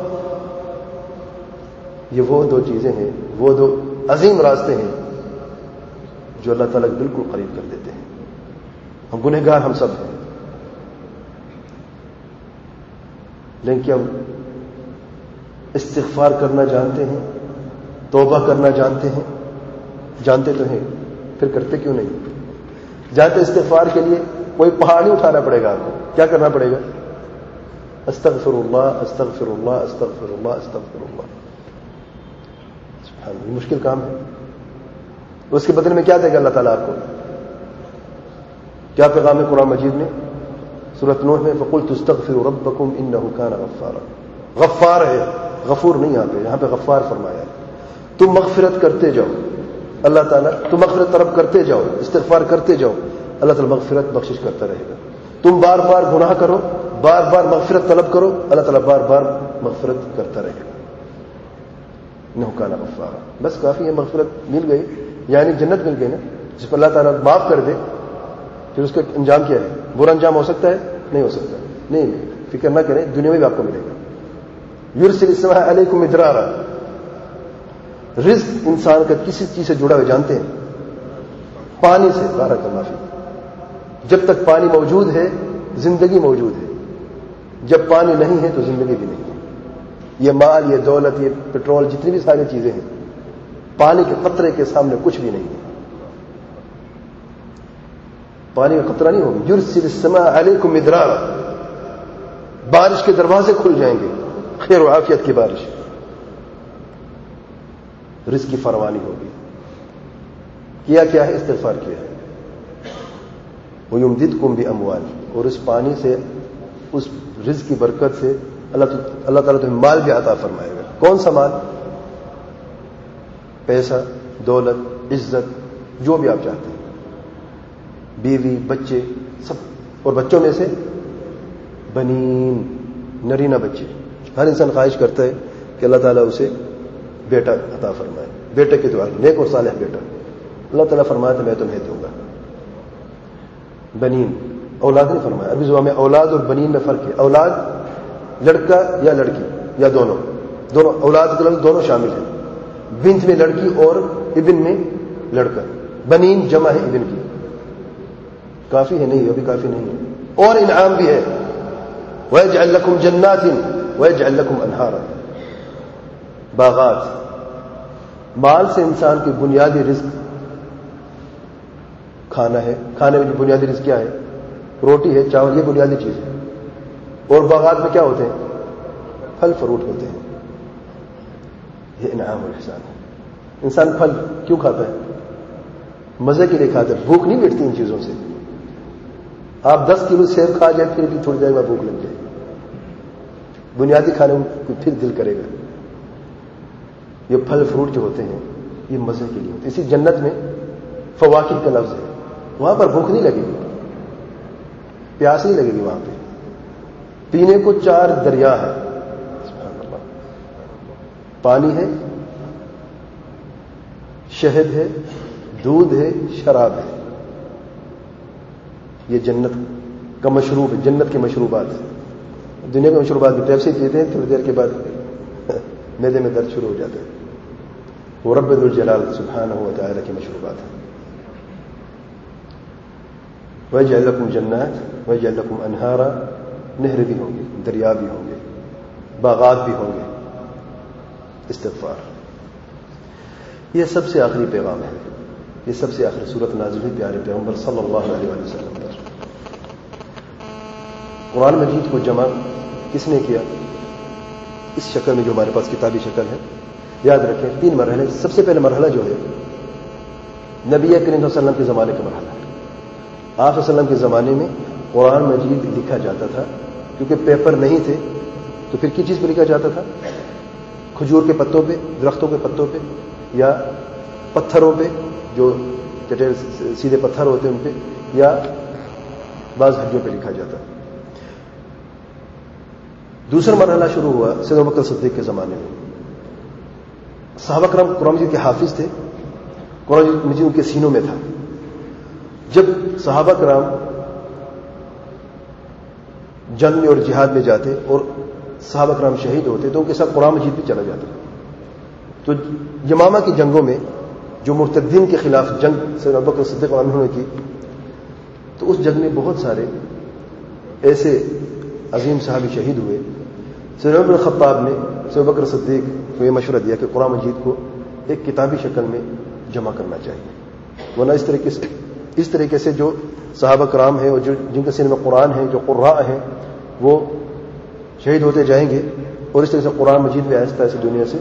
یہ وہ دو چیزیں ہیں، وہ دو عظیم راستے ہیں جو اللہ تعالیٰ بالکل قریب کر دیتے ہیں. ہم گنہگار ہم سب ہیں، لیکن کیا استغفار کرنا جانتے ہیں؟ توبہ کرنا جانتے ہیں؟ جانتے تو ہیں، پھر کرتے کیوں نہیں؟ جانتے استغفار کے لیے کوئی پہاڑ نہیں اٹھانا پڑے گا، آپ کو کیا کرنا پڑے گا؟ استغفر اللہ استغفر اللہ استغفر اللہ استغفر اللہ. سبحان اللہ، یہ مشکل کام ہے. اس کے بدلے میں کیا دے گا اللہ تعالیٰ آپ کو؟ کیا پیغام ہے قرآن مجید نے؟ سورۃ نوح میں فقلت استغفروا ربکم انہ کان غفارا. غفار ہے، غفور نہیں. یہاں پہ غفار فرمایا ہے. تم مغفرت کرتے جاؤ، اللہ تعالیٰ تم مغفرت طلب کرتے جاؤ، استغفار کرتے جاؤ، اللہ تعالیٰ مغفرت بخشش کرتا رہے گا. تم بار بار گناہ کرو، بار بار مغفرت طلب کرو، اللہ تعالیٰ بار بار مغفرت کرتا رہے گا. انہ کان غفارا. بس کافی ہے، مغفرت مل گئی یعنی جنت مل گئی نا. جس پر اللہ تعالیٰ معاف کر دے پھر اس کا انجام کیا ہے؟ برا انجام ہو سکتا ہے؟ نہیں ہو سکتا. نہیں، فکر نہ کریں، دنیا میں بھی آپ کو ملے گا. یرسل السماء علیکم مدرارا. رزق انسان کا کسی چیز سے جڑا ہوا جانتے ہیں؟ پانی سے. بارک اللہ فیک. جب تک پانی موجود ہے زندگی موجود ہے، جب پانی نہیں ہے تو زندگی بھی نہیں ہے. یہ مال، یہ دولت، یہ پیٹرول، جتنی بھی ساری چیزیں ہیں، پانی کے قطرے کے سامنے کچھ بھی نہیں ہے. پانی کا قطرہ نہیں ہوگا. یرسل السماء علیکم مدرارا. بارش کے دروازے کھل جائیں گے، خیر و عافیت کی بارش. رزق کی فراوانی ہوگی. کیا ہے؟ استغفار کیا ہے. وَيُمْدِدْكُمْ بِأَمْوَالٍ. اور اس پانی سے، اس رزق کی برکت سے اللہ تعالیٰ تمہیں مال بھی عطا فرمائے گا. کون سا مال؟ پیسہ، دولت، عزت، جو بھی آپ چاہتے ہیں، بیوی، بچے، سب. اور بچوں میں سے بنین، نرینہ بچے. ہر انسان خواہش کرتا ہے کہ اللہ تعالیٰ اسے بیٹا عطا فرمائے. بیٹے کی دعا، نیک اور صالح بیٹا. اللہ تعالیٰ فرمایا تو میں تمہیں دوں گا. بنین، اولاد نہیں فرمایا. عربی زبان میں اولاد اور بنین میں فرق ہے. اولاد لڑکا یا لڑکی یا دونوں اولاد کے لفظ دونوں شامل ہیں. بنت میں لڑکی اور ابن میں لڑکا. بنین جمع ہے ابن کی. کافی ہے؟ نہیں، ابھی کافی نہیں ہے. اور انعام بھی ہے. وَيَجْعَلْ لَكُمْ جَنَّاتٍ وَيَجْعَلْ لَكُمْ أَنْهَارًا. باغات. مال سے انسان کی بنیادی رزق کھانا ہے. کھانے میں بنیادی رزق کیا ہے؟ روٹی ہے، چاول، یہ بنیادی چیز ہے. اور باغات میں کیا ہوتے ہیں؟ پھل فروٹ ہوتے ہیں. یہ انعام اور احسان ہے. انسان پھل کیوں کھاتا ہے؟ مزے کے لیے کھاتا ہے. بھوک نہیں مٹتی ان چیزوں سے. آپ 10 کلو سیب کھا جائیں پھر بھی تھوڑی دیر میں بھوک لگ جائے. بنیادی کھانے کو پھر دل کرے گا. یہ پھل فروٹ جو ہوتے ہیں یہ مزے کے لیے ہوتے ہیں. اسی جنت میں فواکہ کا لفظ ہے. وہاں پر بھوک نہیں لگے گی، پیاس نہیں لگے گی. وہاں پہ پینے کو 4 دریا ہے. سبحان اللہ. پانی ہے، شہد ہے، دودھ ہے، شراب ہے. یہ جنت کا مشروب ہے. جنت کے مشروبات. دنیا کے مشروبات بھی پیپسی پیتے ہیں، تھوڑی دیر کے بعد میدے میں درد شروع ہو جاتا ہے. وہ رب ذو الجلال سبحانہ و تعالی کے مشروبات ہیں. وَيَجْعَلْ لَكُمْ جَنَّاتٍ وَيَجْعَلْ لَكُمْ أَنْهَارًا. نہریں بھی ہوں گے، دریا بھی ہوں گے، باغات بھی ہوں گے. استغفار. یہ سب سے آخری پیغام ہے. یہ سب سے آخری صورت نازل ہوئی پیارے پیغمبر صلی اللہ علیہ وسلم پر. قرآن مجید کو جمع کس نے کیا؟ اس شکل میں جو ہمارے پاس کتابی شکل ہے. یاد رکھیں 3 مرحلے. سب سے پہلے مرحلہ جو ہے نبی کریم صلی اللہ علیہ وسلم کے زمانے کا مرحلہ ہے. آپ صلی اللہ علیہ وسلم کے زمانے میں قرآن مجید لکھا جاتا تھا، کیونکہ پیپر نہیں تھے تو پھر کس چیز پہ لکھا جاتا تھا؟ کھجور کے پتوں پہ، درختوں کے پتوں پہ، یا پتھروں پہ جو چٹیر سیدھے پتھر ہوتے ہیں ان پہ، یا بعض ہڈیوں پہ لکھا جاتا. دوسرا مرحلہ شروع ہوا سیدنا ابوبکر صدیق کے زمانے میں. صحابہ کرام قرآن مجید کے حافظ تھے، قرآن مجید ان کے سینوں میں تھا. جب صحابہ کرام جنگ میں اور جہاد میں جاتے اور صحابہ کرام شہید ہوتے تو ان کے ساتھ قرآن مجید بھی چلا جاتا. تو یمامہ کی جنگوں میں جو مرتدین کے خلاف جنگ سیدنا ابوبکر صدیق عنہ نے کی، تو اس جنگ میں بہت سارے ایسے عظیم صحابی شہید ہوئے. سیدنا عمر بن الخطاب نے سیدنا ابوبکر صدیق کو یہ مشورہ دیا کہ قرآن مجید کو ایک کتابی شکل میں جمع کرنا چاہیے، ورنہ اس طریقے سے جو صحابہ کرام ہیں اور جن کے سینے میں قرآن ہے، جو قراء ہیں، وہ شہید ہوتے جائیں گے اور اس طرح سے قرآن مجید بھی آہستہ آہستہ دنیا سے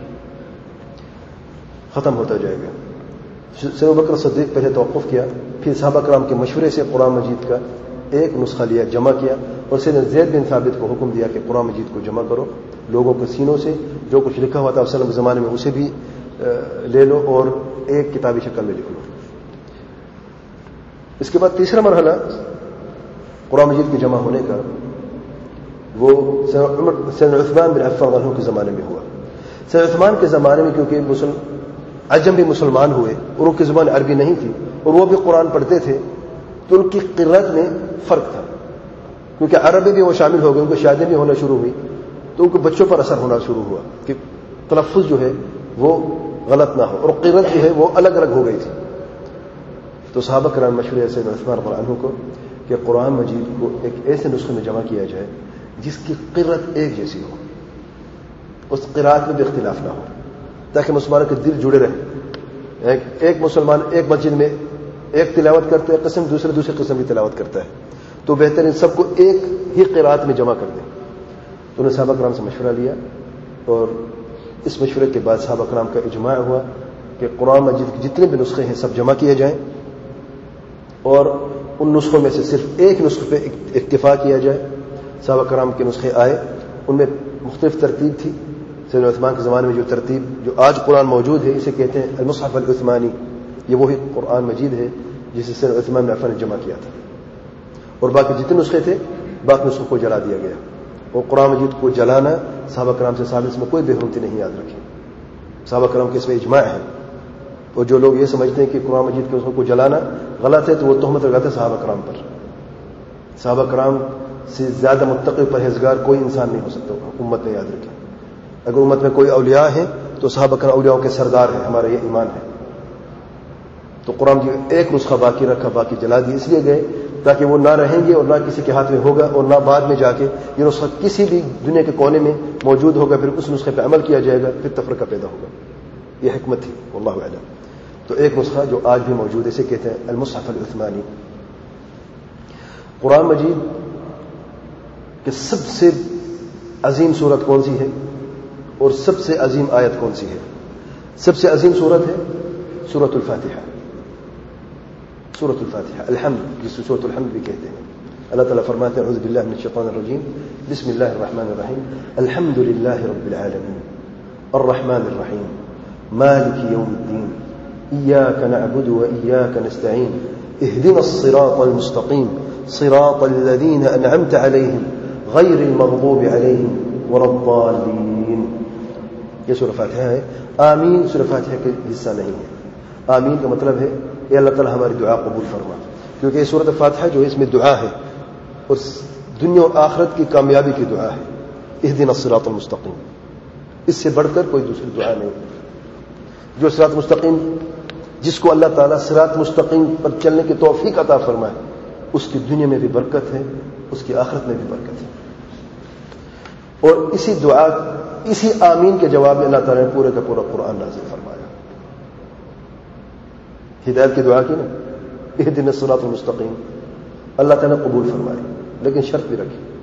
ختم ہوتا جائے گا. سیدنا ابوبکر صدیق پہلے توقف کیا، پھر صحابہ کرام کے مشورے سے قرآن مجید کا ایک نسخہ لیا، جمع کیا، اور سیدنا زید بن ثابت کو حکم دیا کہ قرآن مجید کو جمع کرو، لوگوں کے سینوں سے جو کچھ لکھا ہوا تھا صلی اللہ علیہ وسلم کے زمانے میں اسے بھی لے لو اور ایک کتابی شکل میں لکھ لو. اس کے بعد تیسرا مرحلہ قرآن مجید کے جمع ہونے کا وہ سیدنا عثمان بن عفان عنہ کے زمانے میں ہوا. سیدنا عثمان کے زمانے میں کیونکہ عجم بھی مسلمان ہوئے اور ان کی زبان عربی نہیں تھی اور وہ بھی قرآن پڑھتے تھے، تو ان کی قرأت میں فرق تھا. کیونکہ عربی بھی وہ شامل ہو گئے، ان کو شادیاں بھی ہونا شروع ہوئی، تو ان کے بچوں پر اثر ہونا شروع ہوا کہ تلفظ جو ہے وہ غلط نہ ہو، اور قرأت جو ہے وہ الگ الگ ہو گئی تھی. تو صحابہ کرام مشورے سے عثمان رضی اللہ عنہ کو کہ قرآن مجید کو ایک ایسے نسخے میں جمع کیا جائے جس کی قرأت ایک جیسی ہو، اس قرأت میں بھی اختلاف نہ ہو، تاکہ مسلمانوں کے دل جڑے رہیں. ایک مسلمان ایک مسجد میں ایک تلاوت کرتے ہیں قسم، دوسرے قسم کی تلاوت کرتا ہے، تو بہتر ان سب کو ایک ہی قرأت میں جمع کر دیں. تو انہوں نے صحابہ کرام سے مشورہ لیا اور اس مشورے کے بعد صحابہ کرام کا اجماع ہوا کہ قرآن مجید کے جتنے بھی نسخے ہیں سب جمع کیے جائیں اور ان نسخوں میں سے صرف ایک نسخے پہ اکتفا کیا جائے. صحابہ کرام کے نسخے آئے، ان میں مختلف ترتیب تھی. سیدنا عثمان کے زمانے میں جو ترتیب جو آج قرآن موجود ہے اسے کہتے ہیں المصحف العثمانی، یہ وہی قرآن مجید ہے جسے سیدنا عثمان بن عفان نے جمع کیا تھا. اور باقی جتنے نسخے تھے باقی نسخوں کو جلا دیا گیا. اور قرآن مجید کو جلانا صحابہ کرام سے ثابت، اس میں کوئی بےحرمتی نہیں، یاد رکھیں. صحابہ کرام کے اس میں اجماع ہے. اور جو لوگ یہ سمجھتے ہیں کہ قرآن مجید کے نسخوں کو جلانا غلط ہے تو وہ تہمت لگاتے ہیں صحابہ کرام پر. صحابہ کرام سے زیادہ متقی پرہیزگار کوئی انسان نہیں ہو سکتا امت میں، یاد رکھیں. اگر امت میں کوئی اولیاء ہیں تو صحابہ کرام اولیاء کے سردار ہیں، ہمارا یہ ایمان ہے. تو قرآن کی ایک نسخہ باقی رکھا، باقی جلا دی، اس لیے گئے تاکہ وہ نہ رہیں گے اور نہ کسی کے ہاتھ میں ہوگا اور نہ بعد میں جا کے یہ نسخہ کسی بھی دنیا کے کونے میں موجود ہوگا، پھر اس نسخے پہ عمل کیا جائے گا، پھر تفرقہ پیدا ہوگا. یہ حکمت تھی، واللہ اعلم. تو ایک نسخہ جو آج بھی موجود ہے اسے کہتے ہیں المصحف العثمانی. قرآن مجید کہ سب سے عظیم سورت کون سی ہے اور سب سے عظیم آیت کون سی ہے؟ سب سے عظیم سورت ہے سورۃ الفاتحہ. سورۃ الفاتحہ الحمد، جس کو سورۃ الحمد بھی کہتے ہیں. اللہ تعالیٰ فرماتے ہیں اعوذ باللہ من الشیطان الرجیم بسم اللہ الرحمن الرحیم الحمد للہ رب العالمین الرحمن الرحیم مالک یوم الدین ایاک نعبد وایاک نستعین اهدنا الصراط المستقیم صراط الذین انعمت علیہم غیر المغضوب علیہم ولا الضالین. یہ سورہ فاتحہ ہے. آمین سورہ فاتحہ کا حصہ نہیں ہے. آمین کا مطلب ہے اے اللہ تعالیٰ ہماری دعا قبول فرما، کیونکہ یہ سورۃ فاتحہ جو ہے اس میں دعا ہے اور دنیا اور آخرت کی کامیابی کی دعا ہے. اہدنا الصراط المستقیم، اس سے بڑھ کر کوئی دوسری دعا نہیں. جو صراط مستقیم، جس کو اللہ تعالیٰ صراط مستقیم پر چلنے کی توفیق عطا فرمائے، اس کی دنیا میں بھی برکت ہے، اس کی آخرت میں بھی برکت ہے. اور اسی دعا، اسی آمین کے جواب میں اللہ تعالیٰ نے پورے کا پورا قرآن نازل فرمایا. ہدایت کی دعا کی نا، اہدنا الصراط المستقیم، اللہ تعالیٰ قبول فرمائے، لیکن شرط بھی رکھی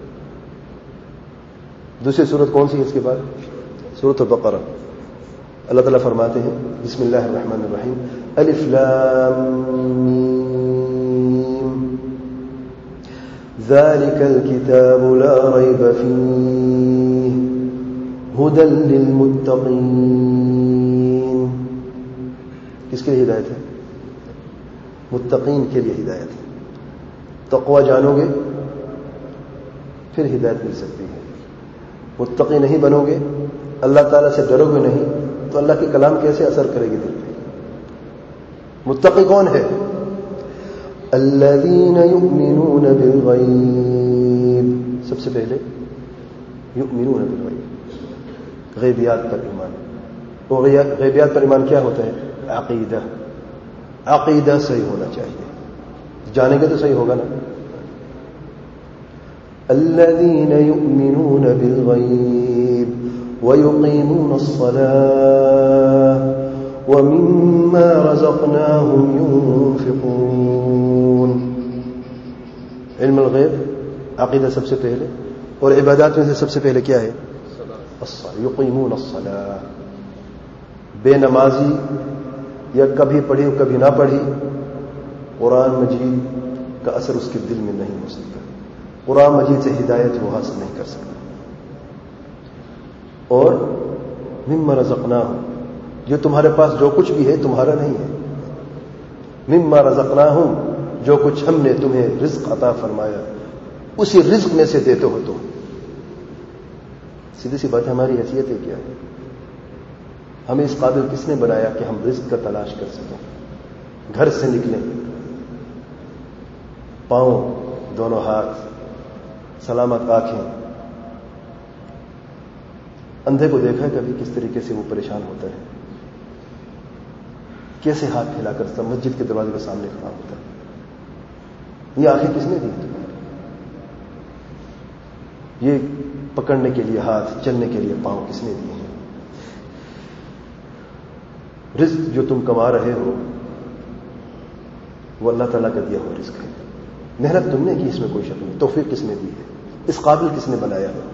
دوسری صورت کون سی ہے اس کے بعد؟ سورۃ البقرہ. اللہ تعالیٰ فرماتے ہیں بسم اللہ الرحمن الرحیم الف لام میم ذلك الكتاب لا ريب فيه هدى للمتقين. کس کے لیے ہدایت ہے؟ متقین کے لیے ہدایت ہے. تقوی جانو گے پھر ہدایت مل سکتی ہے. متقی نہیں بنو گے، اللہ تعالیٰ سے ڈرو گے نہیں، تو اللہ کے کلام کیسے اثر کرے گی دل پہ؟ متقی کون ہے؟ الذین یؤمنون بالغیب. سب سے پہلے یؤمنون بالغیب، غیبیات پر ایمان. وہ غیبیات پر ایمان کیا ہوتا ہے؟ عقیدہ. عقیدہ صحیح ہونا چاہیے. جانیں گے تو صحیح ہوگا نا. الذين يؤمنون بالغيب ويقيمون الصلاة ومما رزقناهم ينفقون. علم الغیب عقیدہ سب سے پہلے، اور عبادات میں سے سب سے پہلے کیا ہے؟ الصلاة. يقيمون الصلاة. بے نمازی یا کبھی پڑھی اور کبھی نہ پڑھی، قرآن مجید کا اثر اس کے دل میں نہیں ہو سکتا. قرآن مجید سے ہدایت وہ حاصل نہیں کر سکتا. اور مما رزقناہم، جو تمہارے پاس جو کچھ بھی ہے تمہارا نہیں ہے. مما رزقناہم، جو کچھ ہم نے تمہیں رزق عطا فرمایا اسی رزق میں سے دیتے ہو تم. سیدھی سی بات ہے، ہماری حیثیت ہے کیا ہے؟ ہمیں اس قابل کس نے بنایا کہ ہم رزق کا تلاش کر سکیں؟ گھر سے نکلیں، پاؤں، دونوں ہاتھ، سلامت آنکھیں. اندھے کو دیکھا ہے کبھی کس طریقے سے وہ پریشان ہوتا ہے؟ کیسے ہاتھ پھیلا کر مسجد کے دروازے کے سامنے کھڑا ہوتا ہے؟ یہ آنکھیں کس نے دی تمہیں؟ یہ پکڑنے کے لیے ہاتھ، چلنے کے لیے پاؤں کس نے دیے ہیں؟ رزق جو تم کما رہے ہو وہ اللہ تعالیٰ کا دیا ہوا رزق ہے. محنت تم نے کی، اس میں کوئی شک نہیں. توفیق کس نے دی ہے؟ اس قابل کس نے بنایا ہے؟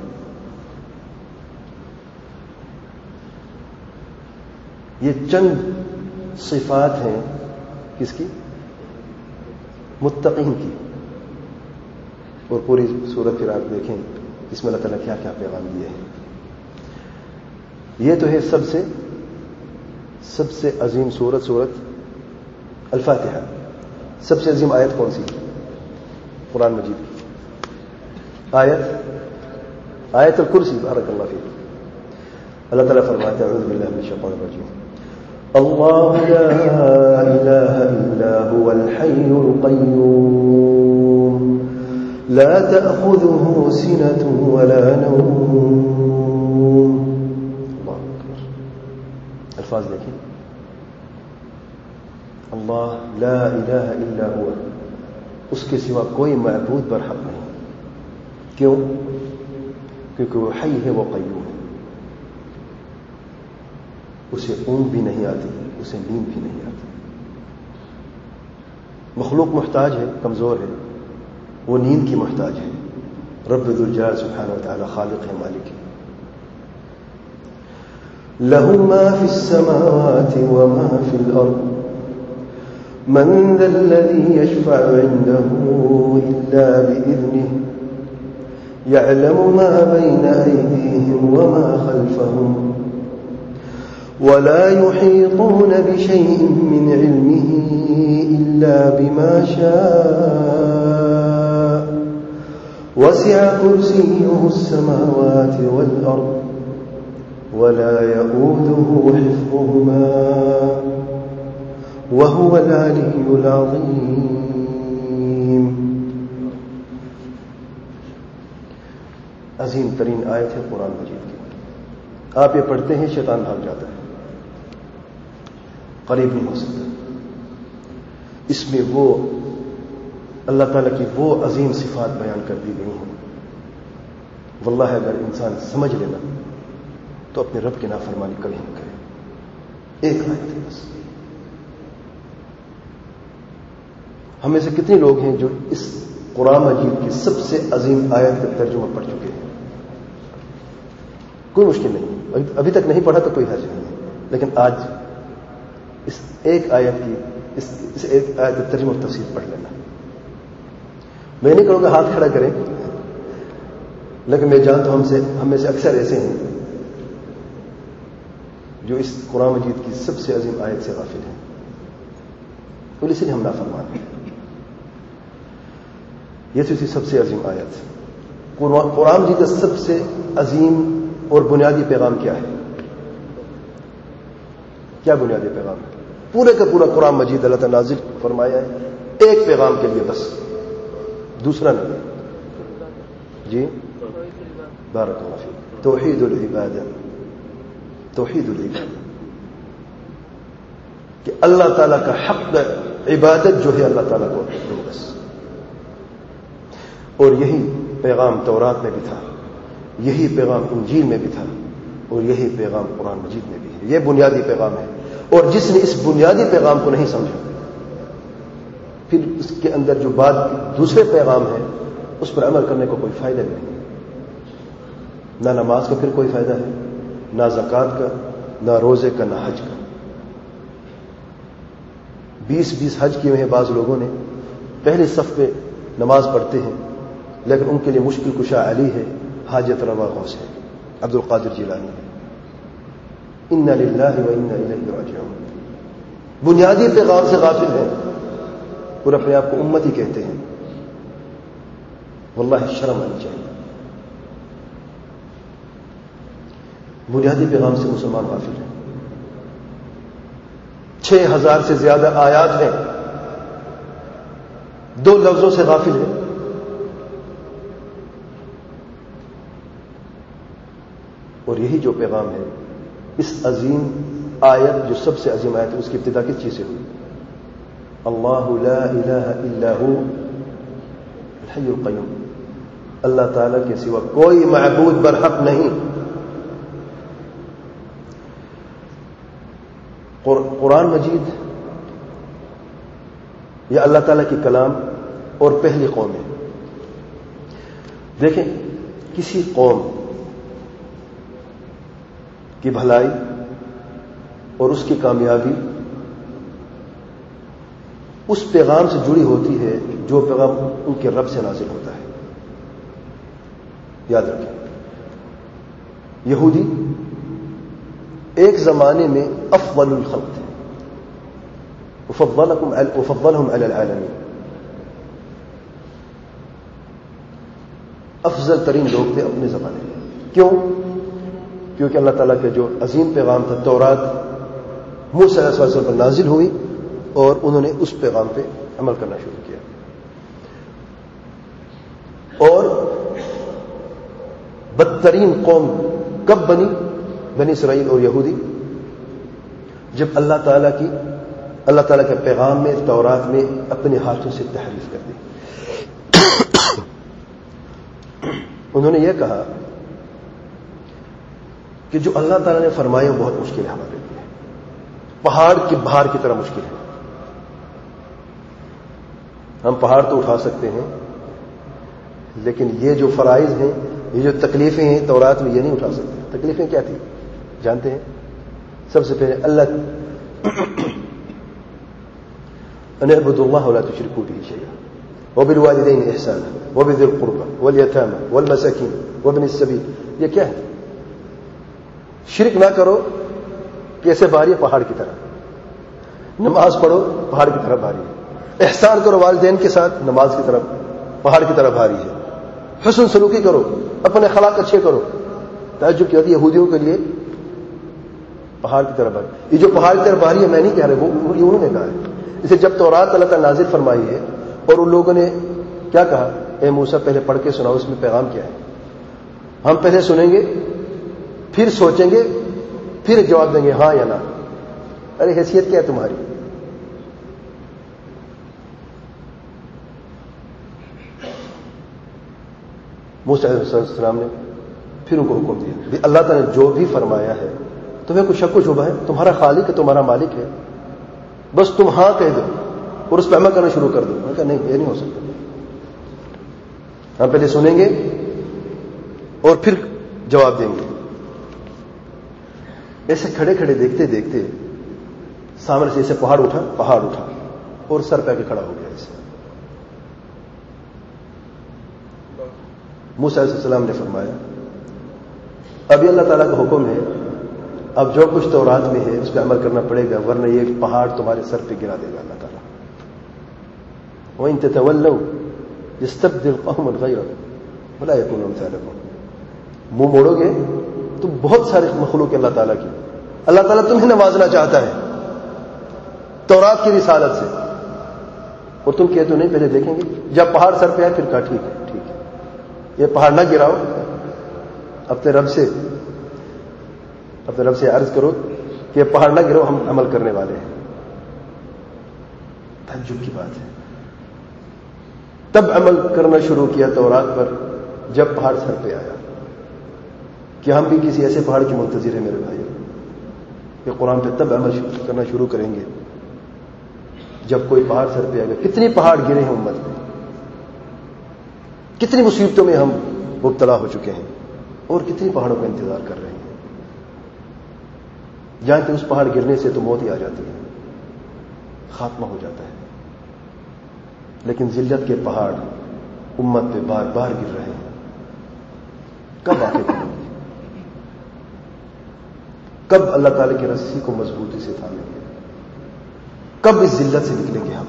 یہ چند صفات ہیں کس کی؟ متقین کی. اور پوری سورت پھر آپ دیکھیں اس میں اللہ تعالیٰ کیا کیا پیغام دیے ہیں. یہ تو ہے سب سے عظیم سورت الفاتحہ. سب سے عظیم آیت کون سی؟ قرآن مجید کی آیت الکرسی. بارک اللہ فیک. اللہ تعالیٰ فرماتے ہیں اعوذ باللہ من الشیطان الرجیم اللہ لا الہ الا هو الحی القیوم لا تأخذه سنة ولا نوم. اللہ اکبر. الفاظ دیکھیں. اللہ لا الہ الا هو، اس کے سوا کوئی معبود برحق نہیں. کیوں؟ کیونکہ وہ حی ہے، وہ قیوم ہے. اسے اونگ بھی نہیں آتی، اسے نیند بھی نہیں آتی. مخلوق محتاج ہے، کمزور ہے، وہ نیند کی محتاج ہے. رب ذوالجلال سبحانہ وتعالی خالق ہے، مالک ہے. لہ ما فی السماوات وما فی الارض من ذا الذی یشفع عنده الا بإذنه يعلم ما بين أيديهم وما خلفهم ولا يحيطون بشيء من علمه إلا بما شاء وسع كرسيه السماوات والأرض ولا يؤوده حفظهما وهو العلي العظيم. عظیم ترین آیت ہے قرآن مجید کی. آپ یہ پڑھتے ہیں شیطان بھاگ جاتا ہے، قریب نہیں ہو سکتا. اس میں وہ اللہ تعالیٰ کی وہ عظیم صفات بیان کر دی گئی ہیں. واللہ اگر انسان سمجھ لینا تو اپنے رب کی نافرمانی کبھی نہ کرے. ایک آیت ہے بس. ہم میں سے کتنے لوگ ہیں جو اس قرآن مجید کی سب سے عظیم آیت کا ترجمہ پڑھ چکے ہیں؟ کوئی مشکل نہیں، ابھی تک نہیں پڑھا تو کوئی حرج نہیں ہے، لیکن آج اس ایک آیت کی اس ایک آیت کی ترجمہ اور تفسیر پڑھ لینا. میں نہیں کہوں گا ہاتھ کھڑا کریں، لیکن میں جانتا ہوں ہم میں سے اکثر ایسے ہیں جو اس قرآن مجید کی سب سے عظیم آیت سے غافل ہیں، اور اس لیے ہم نافرمان ہیں. یہ تھی سب سے عظیم آیت. قرآن مجید کا سب سے عظیم اور بنیادی پیغام کیا ہے؟ کیا بنیادی پیغام ہے؟ پورے کا پورا قرآن مجید اللہ تعالیٰ نازل فرمایا ہے ایک پیغام کے لیے بس، دوسرا نہیں. جی بارک اللہ فیک. توحید العبادہ، توحید العبادہ، کہ اللہ تعالیٰ کا حق عبادت جو ہے اللہ تعالیٰ کو دو بس. اور یہی پیغام تورات میں بھی تھا، یہی پیغام انجیل میں بھی تھا، اور یہی پیغام قرآن مجید میں بھی ہے. یہ بنیادی پیغام ہے، اور جس نے اس بنیادی پیغام کو نہیں سمجھا، پھر اس کے اندر جو بات دوسرے پیغام ہے اس پر عمل کرنے کو کوئی فائدہ نہیں. نہ نماز کا پھر کوئی فائدہ ہے، نہ زکوٰۃ کا، نہ روزے کا، نہ حج کا. 20 حج کیے ہیں بعض لوگوں نے، پہلے صف پہ نماز پڑھتے ہیں، لیکن ان کے لیے مشکل کشا علی ہے، حاجت روا غوث ہے، عبد القادر جیلانی ہے. انا للہ و انا الیہ راجعون. بنیادی پیغام سے غافل ہیں اور اپنے آپ کو امتی کہتے ہیں. واللہ شرم آنی چاہیے. بنیادی پیغام سے مسلمان غافل ہیں. 6000 سے زیادہ آیات ہیں، 2 لفظوں سے غافل ہیں. اور یہی جو پیغام ہے، اس عظیم آیت جو سب سے عظیم آیت ہے، اس کی ابتدا کس چیز سے ہوئی؟ اللہ لا الہ الا هو الحی القیوم. اللہ تعالیٰ کے سوا کوئی معبود برحق نہیں. قرآن مجید یہ اللہ تعالیٰ کی کلام اور پہلی قوم ہے. دیکھیں، کسی قوم کی بھلائی اور اس کی کامیابی اس پیغام سے جڑی ہوتی ہے جو پیغام ان کے رب سے نازل ہوتا ہے. یاد رکھیں، یہودی ایک زمانے میں افضل الخلق تھے، وفضلهم علی العالمین. افضل ترین لوگ تھے اپنے زمانے میں. کیوں؟ کیونکہ اللہ تعالیٰ کا جو عظیم پیغام تھا تورات موسیٰ علیہ السلام پر نازل ہوئی، اور انہوں نے اس پیغام پہ عمل کرنا شروع کیا. اور بدترین قوم کب بنی؟ بنی اسرائیل اور یہودی، جب اللہ تعالیٰ کے پیغام میں تورات میں اپنے ہاتھوں سے تحریف کر دی. انہوں نے یہ کہا کہ جو اللہ تعالیٰ نے فرمایا وہ بہت مشکل ہے ہمارے لیے، پہاڑ کی بہار کی طرح مشکل ہے. ہم پہاڑ تو اٹھا سکتے ہیں، لیکن یہ جو فرائض ہیں، یہ جو تکلیفیں ہیں تورات میں، یہ نہیں اٹھا سکتے. تکلیفیں کیا تھی جانتے ہیں؟ سب سے پہلے اللہ ان اعبدوا اللہ ولا تشركوا به شيئا وبالوالدين احسانا وبذي القربى واليتامى والمساكين وابن السبيل. یہ کیا ہے؟ شرک نہ کرو، کیسے بھاری ہے؟ پہاڑ کی طرح. نماز پڑھو، پہاڑ کی طرح بھاری ہے. احسان کرو والدین کے ساتھ، نماز کی طرح پہاڑ کی طرح بھاری ہے. حسن سلوکی کرو، اپنے اخلاق اچھے کرو. تعجب کیا ہوتی ہے یہودیوں کے لیے پہاڑ کی طرح بھاری. یہ جو پہاڑ کی طرح بھاری ہے میں نہیں کہہ رہا، وہ انہوں نے کہا ہے. اسے جب تورات اللہ تعالیٰ نازل فرمائی ہے اور ان لوگوں نے کیا کہا، اے موسیٰ پہلے پڑھ کے سناؤ اس میں پیغام کیا ہے. ہم پہلے سنیں گے، پھر سوچیں گے، پھر جواب دیں گے ہاں یا نہ. ارے حیثیت کیا ہے تمہاری؟ موسیٰ علیہ السلام نے پھر ان کو حکم دیا، اللہ تعالیٰ نے جو بھی فرمایا ہے تمہیں کوئی شک و شبہ ہے؟ تمہارا خالق ہے، تمہارا مالک ہے، بس تم ہاں کہہ دو اور اس پہ عمل کرنا شروع کر دو. میں کہا نہیں، یہ نہیں ہو سکتا. ہم پہلے سنیں گے اور پھر جواب دیں گے. ایسے کھڑے کھڑے دیکھتے دیکھتے سامنے سے ایسے پہاڑ اٹھا اور سر پہ کے کھڑا ہو گیا ایسے. موسیٰ علیہ السلام نے فرمایا ابھی اللہ تعالیٰ کا حکم ہے، اب جو کچھ تورات میں ہے اس پہ عمل کرنا پڑے گا، ورنہ یہ پہاڑ تمہارے سر پہ گرا دے گا اللہ تعالیٰ. وَإِن تَتَوَلَّوْا يَسْتَبْدِلْ قَوْمًا غَيْرَكُمْ وَلَا يَكُونُوا أَمْثَالَكُمْ. منہ موڑو گے تو بہت سارے مخلوق اللہ تعالیٰ کی، اللہ تعالیٰ تمہیں نوازنا چاہتا ہے تورات کی رسالت سے، اور تم کہتے ہو نہیں پہلے دیکھیں گے. جب پہاڑ سر پہ آئے پھر کہا ٹھیک ہے یہ پہاڑ نہ گراؤ، اپنے رب سے عرض کرو کہ یہ پہاڑ نہ گراؤ، ہم عمل کرنے والے ہیں. تعجب کی بات ہے. تب عمل کرنا شروع کیا تورات پر جب پہاڑ سر پہ آیا. کہ ہم بھی کسی ایسے پہاڑ کی منتظر ہیں میرے بھائی کہ قرآن پہ تب عمل کرنا شروع کریں گے جب کوئی پہاڑ سر پہ آئے گا. کتنے پہاڑ گرے ہیں امت میں، کتنی مصیبتوں میں ہم مبتلا ہو چکے ہیں، اور کتنی پہاڑوں کا انتظار کر رہے ہیں. جانتے اس پہاڑ گرنے سے تو موت ہی آ جاتی ہے، خاتمہ ہو جاتا ہے. لیکن ذلت کے پہاڑ امت پہ بار بار گر رہے ہیں. کب آگے بڑھیں گے؟ کب اللہ تعالی کی رسی کو مضبوطی سے تھامیں گے؟ کب اس ذلت سے نکلیں گے ہم؟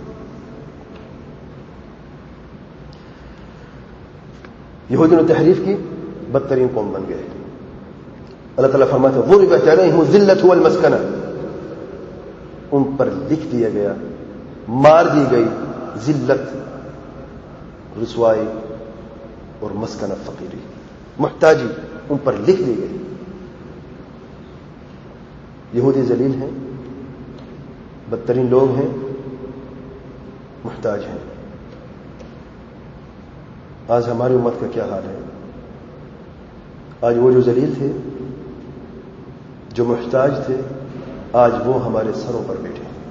یہودیوں نے تحریف کی، بدترین قوم بن گئے. اللہ تعالیٰ فرماتا ہے ضربت علیہم الذلۃ والمسکنہ، ان پر لکھ دیا گیا، مار دی گئی ذلت، رسوائی اور مسکنہ فقیری، محتاجی ان پر لکھ دی گئی. یہودی ذلیل ہیں، بدترین لوگ ہیں، محتاج ہیں. آج ہماری امت کا کیا حال ہے؟ آج وہ جو ذلیل تھے، جو محتاج تھے، آج وہ ہمارے سروں پر بیٹھے ہیں.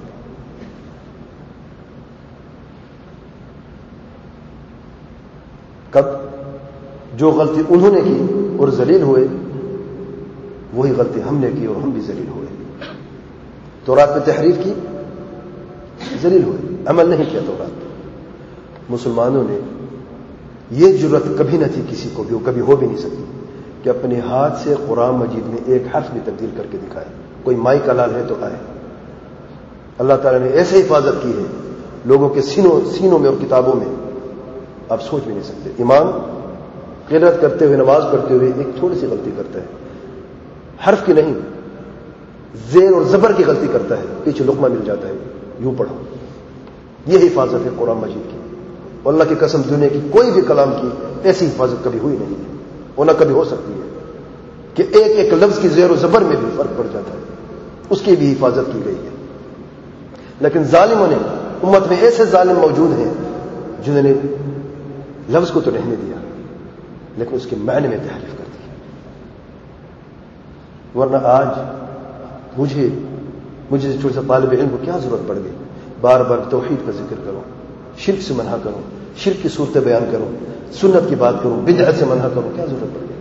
کب؟ جو غلطی انہوں نے کی اور ذلیل ہوئے، وہی غلطی ہم نے کی اور ہم بھی ذلیل ہوئے. تورات پہ تحریف کی، ذلیل ہوئے، عمل نہیں کیا تورات پہ. مسلمانوں نے یہ جرت کبھی نہ تھی کسی کو بھی، وہ کبھی ہو بھی نہیں سکتی کہ اپنے ہاتھ سے قرآن مجید میں ایک حرف بھی تبدیل کر کے دکھائے. کوئی مائی کا لال ہے تو آئے. اللہ تعالیٰ نے ایسے حفاظت کی ہے لوگوں کے سینوں میں اور کتابوں میں، آپ سوچ بھی نہیں سکتے. امام قرات کرتے ہوئے، نماز پڑھتے ہوئے ایک تھوڑی سی غلطی کرتا ہے، حرف کی نہیں، زیر اور زبر کی غلطی کرتا ہے، پیچھے لقمہ مل جاتا ہے، یوں پڑھو. یہ حفاظت ہے قرآن مجید کی. اور اللہ کی قسم دنیا کی کوئی بھی کلام کی ایسی حفاظت کبھی ہوئی نہیں ہے، اور نہ کبھی ہو سکتی ہے کہ ایک ایک لفظ کی زیر و زبر میں بھی فرق پڑ جاتا ہے. اس کی بھی حفاظت کی گئی ہے. لیکن ظالموں نے، امت میں ایسے ظالم موجود ہیں جنہوں نے لفظ کو تو رہنے دیا لیکن اس کے معنی میں تحریف کر دی. ورنہ آج مجھے چھوٹے سے طالب علم کو کیا ضرورت پڑ گئی بار بار توحید کا ذکر کروں، شرک سے منع کروں، شرک کی صورتیں بیان کروں، سنت کی بات کروں، بدعت سے منع کروں، کیا ضرورت پڑ گئی؟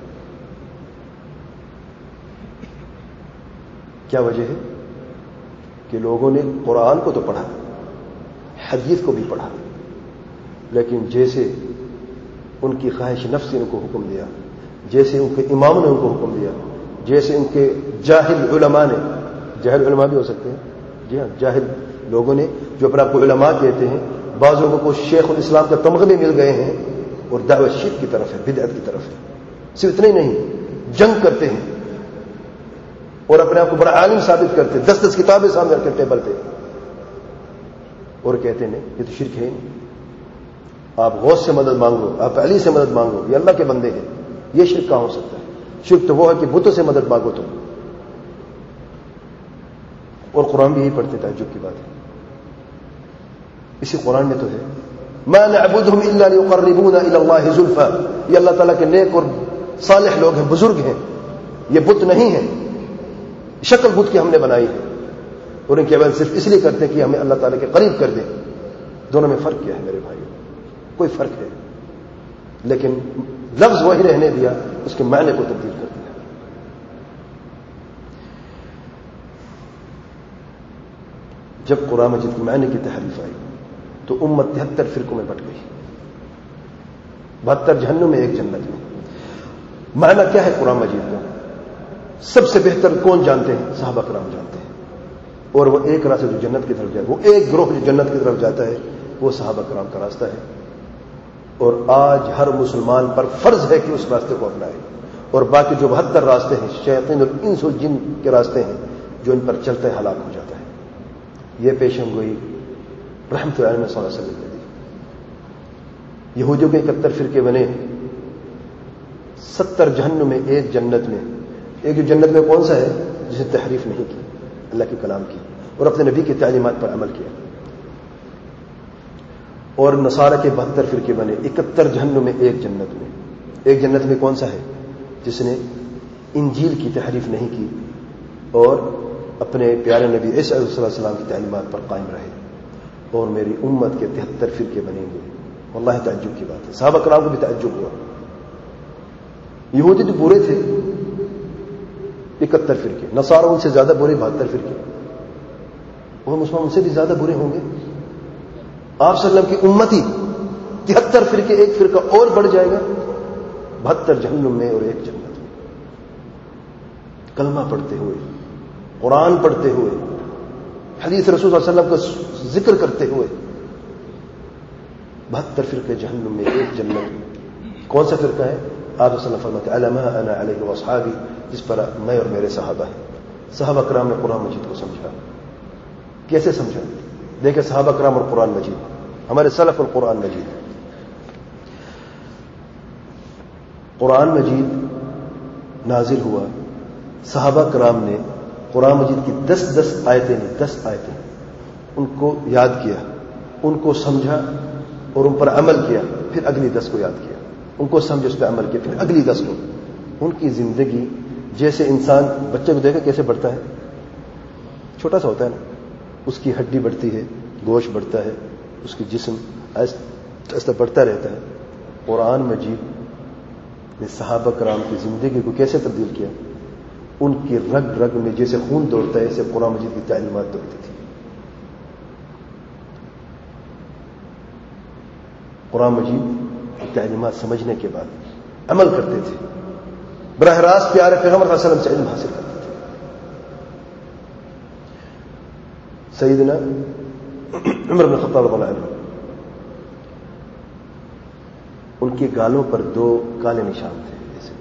کیا وجہ ہے؟ کہ لوگوں نے قرآن کو تو پڑھا، حدیث کو بھی پڑھا، لیکن جیسے ان کی خواہش نفس نے ان کو حکم دیا، جیسے ان کے اماموں نے ان کو حکم دیا، جیسے ان کے جاہل علماء نے، جاہل علماء بھی ہو سکتے ہیں، جی ہاں، جاہل لوگوں نے جو اپنے آپ کو علماء کہتے ہیں، بعض لوگوں کو شیخ الاسلام کا تمغے مل گئے ہیں اور دعوت شرک کی طرف ہے، بدعت کی طرف ہے. صرف اتنا ہی نہیں، جنگ کرتے ہیں اور اپنے آپ کو بڑا عالم ثابت کرتے ہیں، 10 کتابیں سامنے رکھتے ٹیبل پہ اور کہتے ہیں یہ تو شرک ہے ہی نہیں. آپ غوث سے مدد مانگو، آپ علی سے مدد مانگو، یہ اللہ کے بندے ہیں. یہ شرک کہاں ہو سکتا ہے؟ شرک تو وہ ہے کہ بتوں سے مدد مانگو تم. اور قرآن بھی یہی پڑھتے، تعجب کی بات ہے. اسی قرآن میں تو ہے ما نعبدهم الا ليقربونا الى الله زلفى. یہ اللہ تعالیٰ کے نیک اور صالح لوگ ہیں، بزرگ ہیں، یہ بت نہیں ہیں. شکل بت کی ہم نے بنائی ہے اور ان کی عبادت صرف اس لیے کرتے ہیں کہ ہمیں اللہ تعالیٰ کے قریب کر دیں. دونوں میں فرق کیا ہے میرے بھائیوں؟ کوئی فرق ہے، لیکن لفظ وہی رہنے دیا، اس کے معنی کو تبدیل کر دیا. جب قرآن مجید کے معنی کی تحریف آئی تو امت 73 فرقوں میں بٹ گئی، 72 جہنم میں، ایک جنت میں۔ معنی کیا ہے قرآن مجید کا؟ سب سے بہتر کون جانتے ہیں؟ صحابہ کرام جانتے ہیں، اور وہ ایک راستہ جو جنت کی طرف جائے، وہ ایک گروہ جو جنت کی طرف جاتا ہے وہ صحابہ کرام کا راستہ ہے۔ اور آج ہر مسلمان پر فرض ہے کہ اس راستے کو اپنائے، اور باقی جو 72 راستے ہیں شیاطین اور انس و جن کے راستے ہیں جو ان پر چلتا ہے ہلاک ہو جاتا ہے۔ یہ پیشن گوئی رحمت اللہ علیہ صلی اللہ علیہ وسلم نے دی۔ یہودیوں کے 71 فرقے بنے، 70 جہنم میں، ایک جنت میں۔ ایک جو جنت میں کون سا ہے؟ جسے تحریف نہیں کی اللہ کے کلام کی اور اپنے نبی کی تعلیمات پر عمل کیا۔ اور نصارہ کے 72 فرقے بنے، 71 جہنم میں، ایک جنت میں۔ ایک جنت میں کون سا ہے؟ جس نے انجیل کی تحریف نہیں کی اور اپنے پیارے نبی عیسی علیہ السلام کی تعلیمات پر قائم رہے۔ اور میری امت کے 73 فرقے بنیں گے۔ واللہ تعجب کی بات ہے، صحابہ کرام کو بھی تعجب ہوا۔ یہودی تو برے تھے 71 فرقے، نصارہ ان سے زیادہ برے 72 فرقے، اور مسلمان ان سے بھی زیادہ برے ہوں گے۔ آپ صلی اللہ علیہ وسلم کی امتی 73 فرقے، ایک فرقہ اور بڑھ جائے گا، 72 جہنم میں اور ایک جنت میں۔ کلمہ پڑھتے ہوئے، قرآن پڑھتے ہوئے، حدیث رسول صلی اللہ علیہ وسلم کا ذکر کرتے ہوئے، 72 فرقے جہنم میں، ایک جنت میں۔ کون سا فرقہ ہے؟ آپ صلی اللہ علیہ وسلم فرماتے ہیں علی ما انا علیہ واصحابی، جس پر میں اور میرے صحابہ ہیں۔ صحابہ کرام نے قرآن مجید کو سمجھا۔ کیسے سمجھا؟ دیکھیں صحابہ کرام اور قرآن مجید، ہمارے سلف اور قرآن مجید۔ قرآن مجید نازل ہوا، صحابہ کرام نے قرآن مجید کی 10 آیتیں لی، 10 آیتیں، ان کو یاد کیا، ان کو سمجھا اور ان پر عمل کیا، پھر اگلی 10 کو یاد کیا، ان کو سمجھ اس پہ عمل کیا، پھر اگلی 10 کو۔ ان کی زندگی جیسے انسان بچے کو دیکھا کیسے بڑھتا ہے، چھوٹا سا ہوتا ہے نا، اس کی ہڈی بڑھتی ہے، گوشت بڑھتا ہے، اس کی جسم ایسا بڑھتا رہتا ہے۔ قرآن مجید نے صحابہ کرام کی زندگی کو کیسے تبدیل کیا؟ ان کی رگ رگ میں جیسے خون دوڑتا ہے ایسے قرآن مجید کی تعلیمات دوڑتی تھی۔ قرآن مجید کی تعلیمات سمجھنے کے بعد عمل کرتے تھے، براہ راست پیارے پیغمبر صلی اللہ علیہ وسلم سے علم حاصل کرتے تھے۔ سیدنا عمر بن خطاب رضی اللہ عنہ، ان کے گالوں پر 2 کالے نشان تھے، ایسے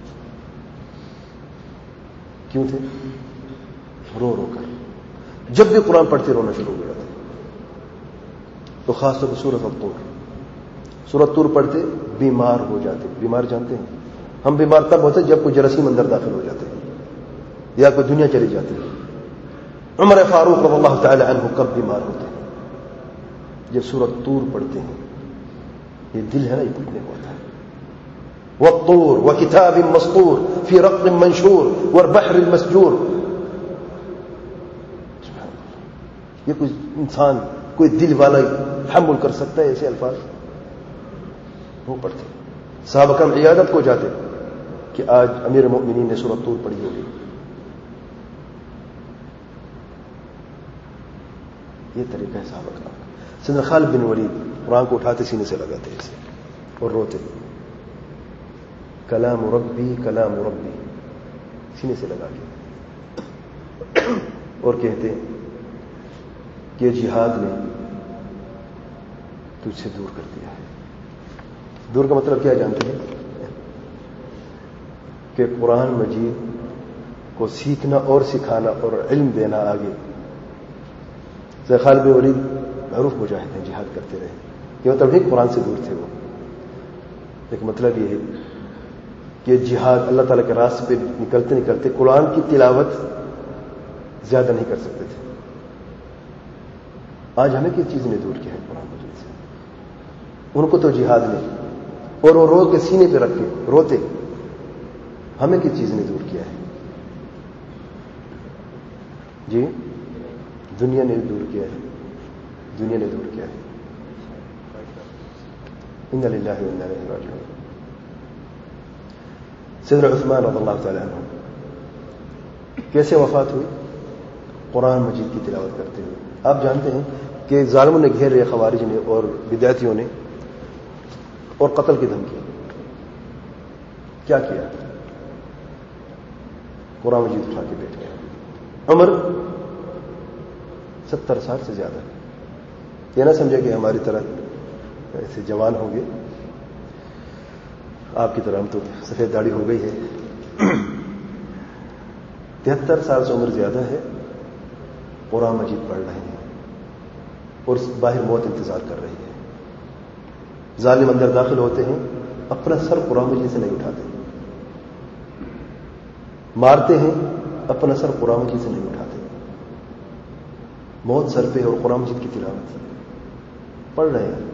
کیوں تھے؟ رو رو کر جب بھی قرآن پڑھتے رونا شروع ہو جاتے، تو خاص طور پر سورۃ الطور، سورۃ طور پڑھتے بیمار ہو جاتے۔ بیمار جانتے ہیں ہم بیمار تب ہوتے جب کوئی جراثیم اندر داخل ہو جاتے ہیں یا کوئی دنیا چلی جاتی ہے۔ عمر فاروق رضی اللہ تعالی عنہ کب بیمار ہوتے ہیں؟ جب سورۃ طور پڑھتے ہیں۔ یہ دل ہے نا، یہ پڑھنے کو ہوتا ہے۔ والطور وکتاب مسطور فی رق منشور والبحر المسجور۔ یہ کوئی انسان، کوئی دل والا تحمل کر سکتا ہے ایسے الفاظ؟ وہ پڑھتے صحابہ کرام عیادت کو جاتے کہ آج امیر المؤمنین نے سورۃ طور پڑھی ہوگی۔ یہ طریقہ ہے صحابہ کرام کا۔ سیدنا خالد بن ولید قرآن کو اٹھاتے سینے سے لگاتے ایسے اور روتے، کلام ربی کلام ربی، سینے سے لگا کے، اور کہتے کہ جہاد نے تجھ سے دور کر دیا ہے۔ دور کا مطلب کیا جانتے ہیں؟ کہ قرآن مجید کو سیکھنا اور سکھانا اور علم دینا آگے۔ خالد بن ولید معروف مجاہد ہیں، جہاد کرتے رہے، یہ مطلب نہیں قرآن سے دور تھے وہ، لیکن مطلب یہ ہے کہ جہاد اللہ تعالیٰ کے راستے پہ نکلتے نکلتے قرآن کی تلاوت زیادہ نہیں کر سکتے تھے۔ آج ہمیں کس چیز نے دور کیا ہے قرآن مجید سے؟ ان کو تو جہاد نے، اور وہ رو کے سینے پہ رکھ کے روتے، ہمیں کس چیز نے دور کیا ہے؟ جی دنیا نے دور کیا ہے، دنیا نے دور کیا ہے۔ انا للہ و انا الیہ راجعون۔ سیدنا عثمان رضی اللہ تعالی عنہ کیسے وفات ہوئی؟ قرآن مجید کی تلاوت کرتے ہوئے. آپ جانتے ہیں کہ ظالموں نے گھیر لیا، خوارج نے اور بدعتیوں نے، اور قتل کی دھمکی. کیا کیا؟ قرآن مجید اٹھا کے بیٹھ گئے. عمر 70 سال سے زیادہ. یہ نہ سمجھے کہ ہماری طرح ایسے جوان ہوں گے، آپ کی طرح ہم تو سفید داڑھی ہو گئی ہے. 73 سال سے عمر زیادہ ہے، قرآن مجید پڑھ رہے ہیں اور باہر موت انتظار کر رہی ہے. ظالم اندر داخل ہوتے ہیں، اپنا سر قرآن مجید سے نہیں اٹھاتے، مارتے ہیں، اپنا سر قرآن مجید سے نہیں اٹھاتے. موت سر پہ اور قرآن مجید کی تلاوت پڑھ رہے ہیں.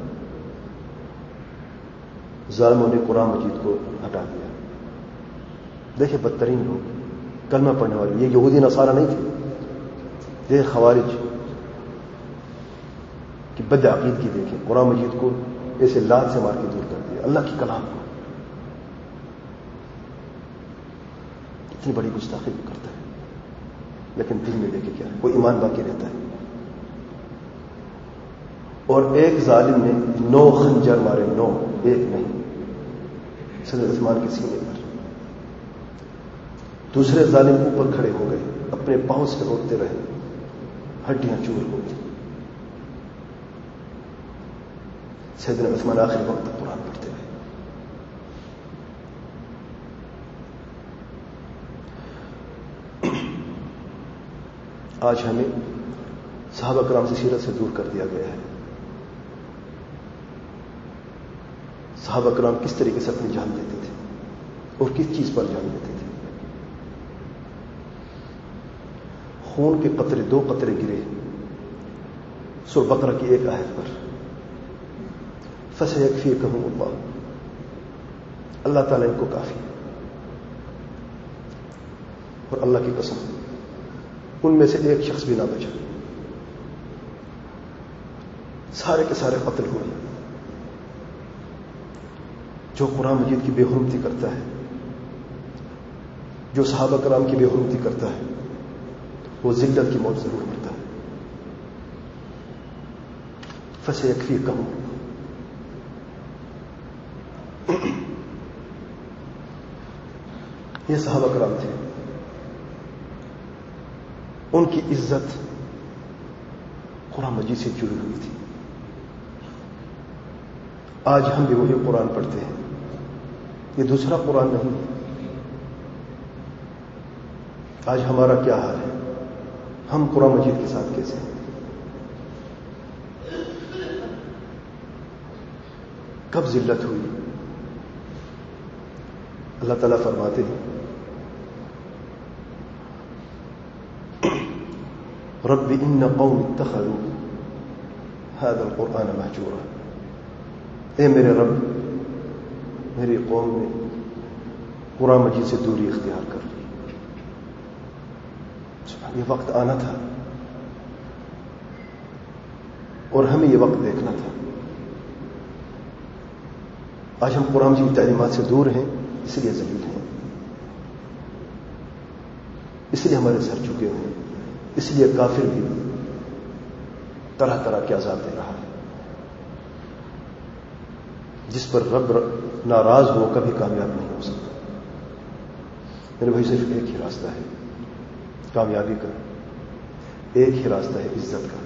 ظالموں نے قرآن مجید کو ہٹا دیا. دیکھیں بدترین لوگ، کلمہ پڑھنے والے، یہ یہودی نصارہ نہیں تھے، یہ خوارج کی بد عقیدگی. دیکھیں قرآن مجید کو ایسے لات سے مار کے دور کر دیا، اللہ کی کلام کو. اتنی بڑی گستاخی کو کرتا ہے، لیکن دل میں دیکھے کیا، کوئی ایمان باقی رہتا ہے. اور ایک ظالم نے 9 خنجر مارے، 9، ایک نہیں، صدر عثمان کے سینے پر. دوسرے ظالم اوپر کھڑے ہو گئے، اپنے پاؤں سے روکتے رہے، ہڈیاں چور ہو گئی. سیدنا عثمان آخری وقت تک قرآن پڑھتے رہے. آج ہمیں صحابہ کرام سے سیرت سے دور کر دیا گیا ہے. صحابہ کرام کس طریقے سے اپنی جان دیتے تھے اور کس چیز پر جان دیتے تھے. خون کے قطرے، 2 قطرے گرے سورہ بقرہ کی ایک آیت پر، فَسَيَكْفِيكَهُمُ اللَّهُ، اللہ تعالیٰ ان کو کافی ہے. اور اللہ کی قسم ان میں سے ایک شخص بھی نہ بچا، سارے کے سارے قتل ہوئے. جو قرآن مجید کی بے حرمتی کرتا ہے، جو صحابہ کرام کی بے حرمتی کرتا ہے، وہ ذلت کی موت ضرور مرتا ہے. فَسَيَكْفِيكَهُمُ، یہ صحابہ کرام تھے، ان کی عزت قرآن مجید سے جڑی ہوئی تھی. آج ہم بھی وہی قرآن پڑھتے ہیں، یہ دوسرا قرآن نہیں ہے. آج ہمارا کیا حال ہے؟ ہم قرآن مجید کے ساتھ کیسے ہیں؟ کب ذلت ہوئی؟ اللہ تعالیٰ فرماتے ہیں رب ان قوم اتخذوا هذا القرآن مهجورا. اے میرے رب، میری قوم نے قرآن مجید سے دوری اختیار کر لی. یہ وقت آنا تھا اور ہمیں یہ وقت دیکھنا تھا. آج ہم قرآن مجید کی تعلیمات سے دور ہیں، اس لیے ذلیل ہیں، اس لیے ہمارے سر جھکے ہوئے ہیں، اس لیے کافر بھی طرح طرح کے عذاب دے رہا ہے. جس پر رب ناراض ہو کبھی کامیاب نہیں ہو سکتا. میرے بھائی صرف ایک ہی راستہ ہے کامیابی کا، ایک ہی راستہ ہے عزت کا.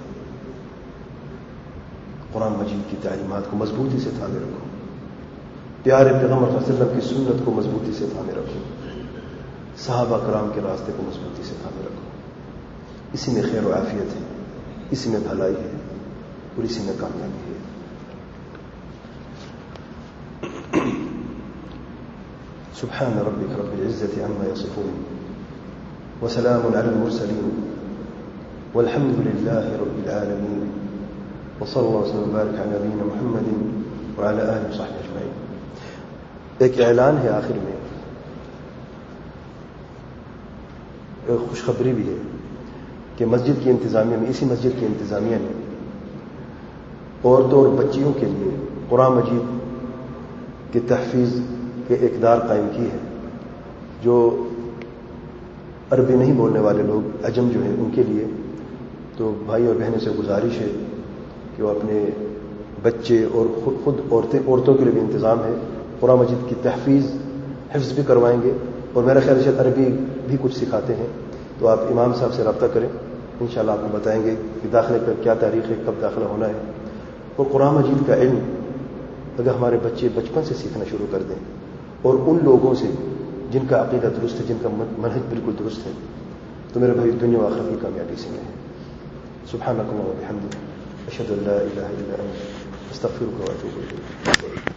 قرآن مجید کی تعلیمات کو مضبوطی سے تھامے رکھو، پیارے پیغمبر صلی اللہ علیہ وسلم کی سنت کو مضبوطی سے تھامے رکھو، صحابہ کرام کے راستے کو مضبوطی سے تھامے رکھو. اسی میں خیر و عافیت ہے، اسی میں بھلائی ہے اور اسی میں کامیابی ہے. سبحان ربك رب العزة عما يصفون وسلام على المرسلين والحمد لله رب العالمين وصلى الله وسلم وبارك على نبينا محمد وعلى آله وصحبه أجمعين. ایک اعلان ہے آخر میں، ایک خوشخبری بھی ہے کہ مسجد کی انتظامیہ میں، اسی مسجد کی انتظامیہ نے عورتوں اور بچیوں کے لیے قرآن مجید کی تحفیظ کے اقدار قائم کی ہے، جو عربی نہیں بولنے والے لوگ عجم جو ہیں ان کے لیے تو بھائی اور بہنوں سے گزارش ہے کہ وہ اپنے بچے اور خود عورتوں کے لیے بھی انتظام ہے، قرآن مجید کی تحفیظ حفظ بھی کروائیں گے، اور میرا خیال ہے عربی بھی کچھ سکھاتے ہیں، تو آپ امام صاحب سے رابطہ کریں، انشاءاللہ آپ کو بتائیں گے کہ داخلے کا کیا تاریخ ہے، کب داخلہ ہونا ہے۔ اور قرآن مجید کا علم اگر ہمارے بچے بچپن سے سیکھنا شروع کر دیں اور ان لوگوں سے جن کا عقیدہ درست ہے، جن کا منہج بالکل درست ہے، تو میرے بھائی دنیا و آخرت کی کامیابی سے ہے۔ سبحانک اللہم و بحمدک، اشہد ان لا الہ الا انت، استغفرک و اتوب الیک۔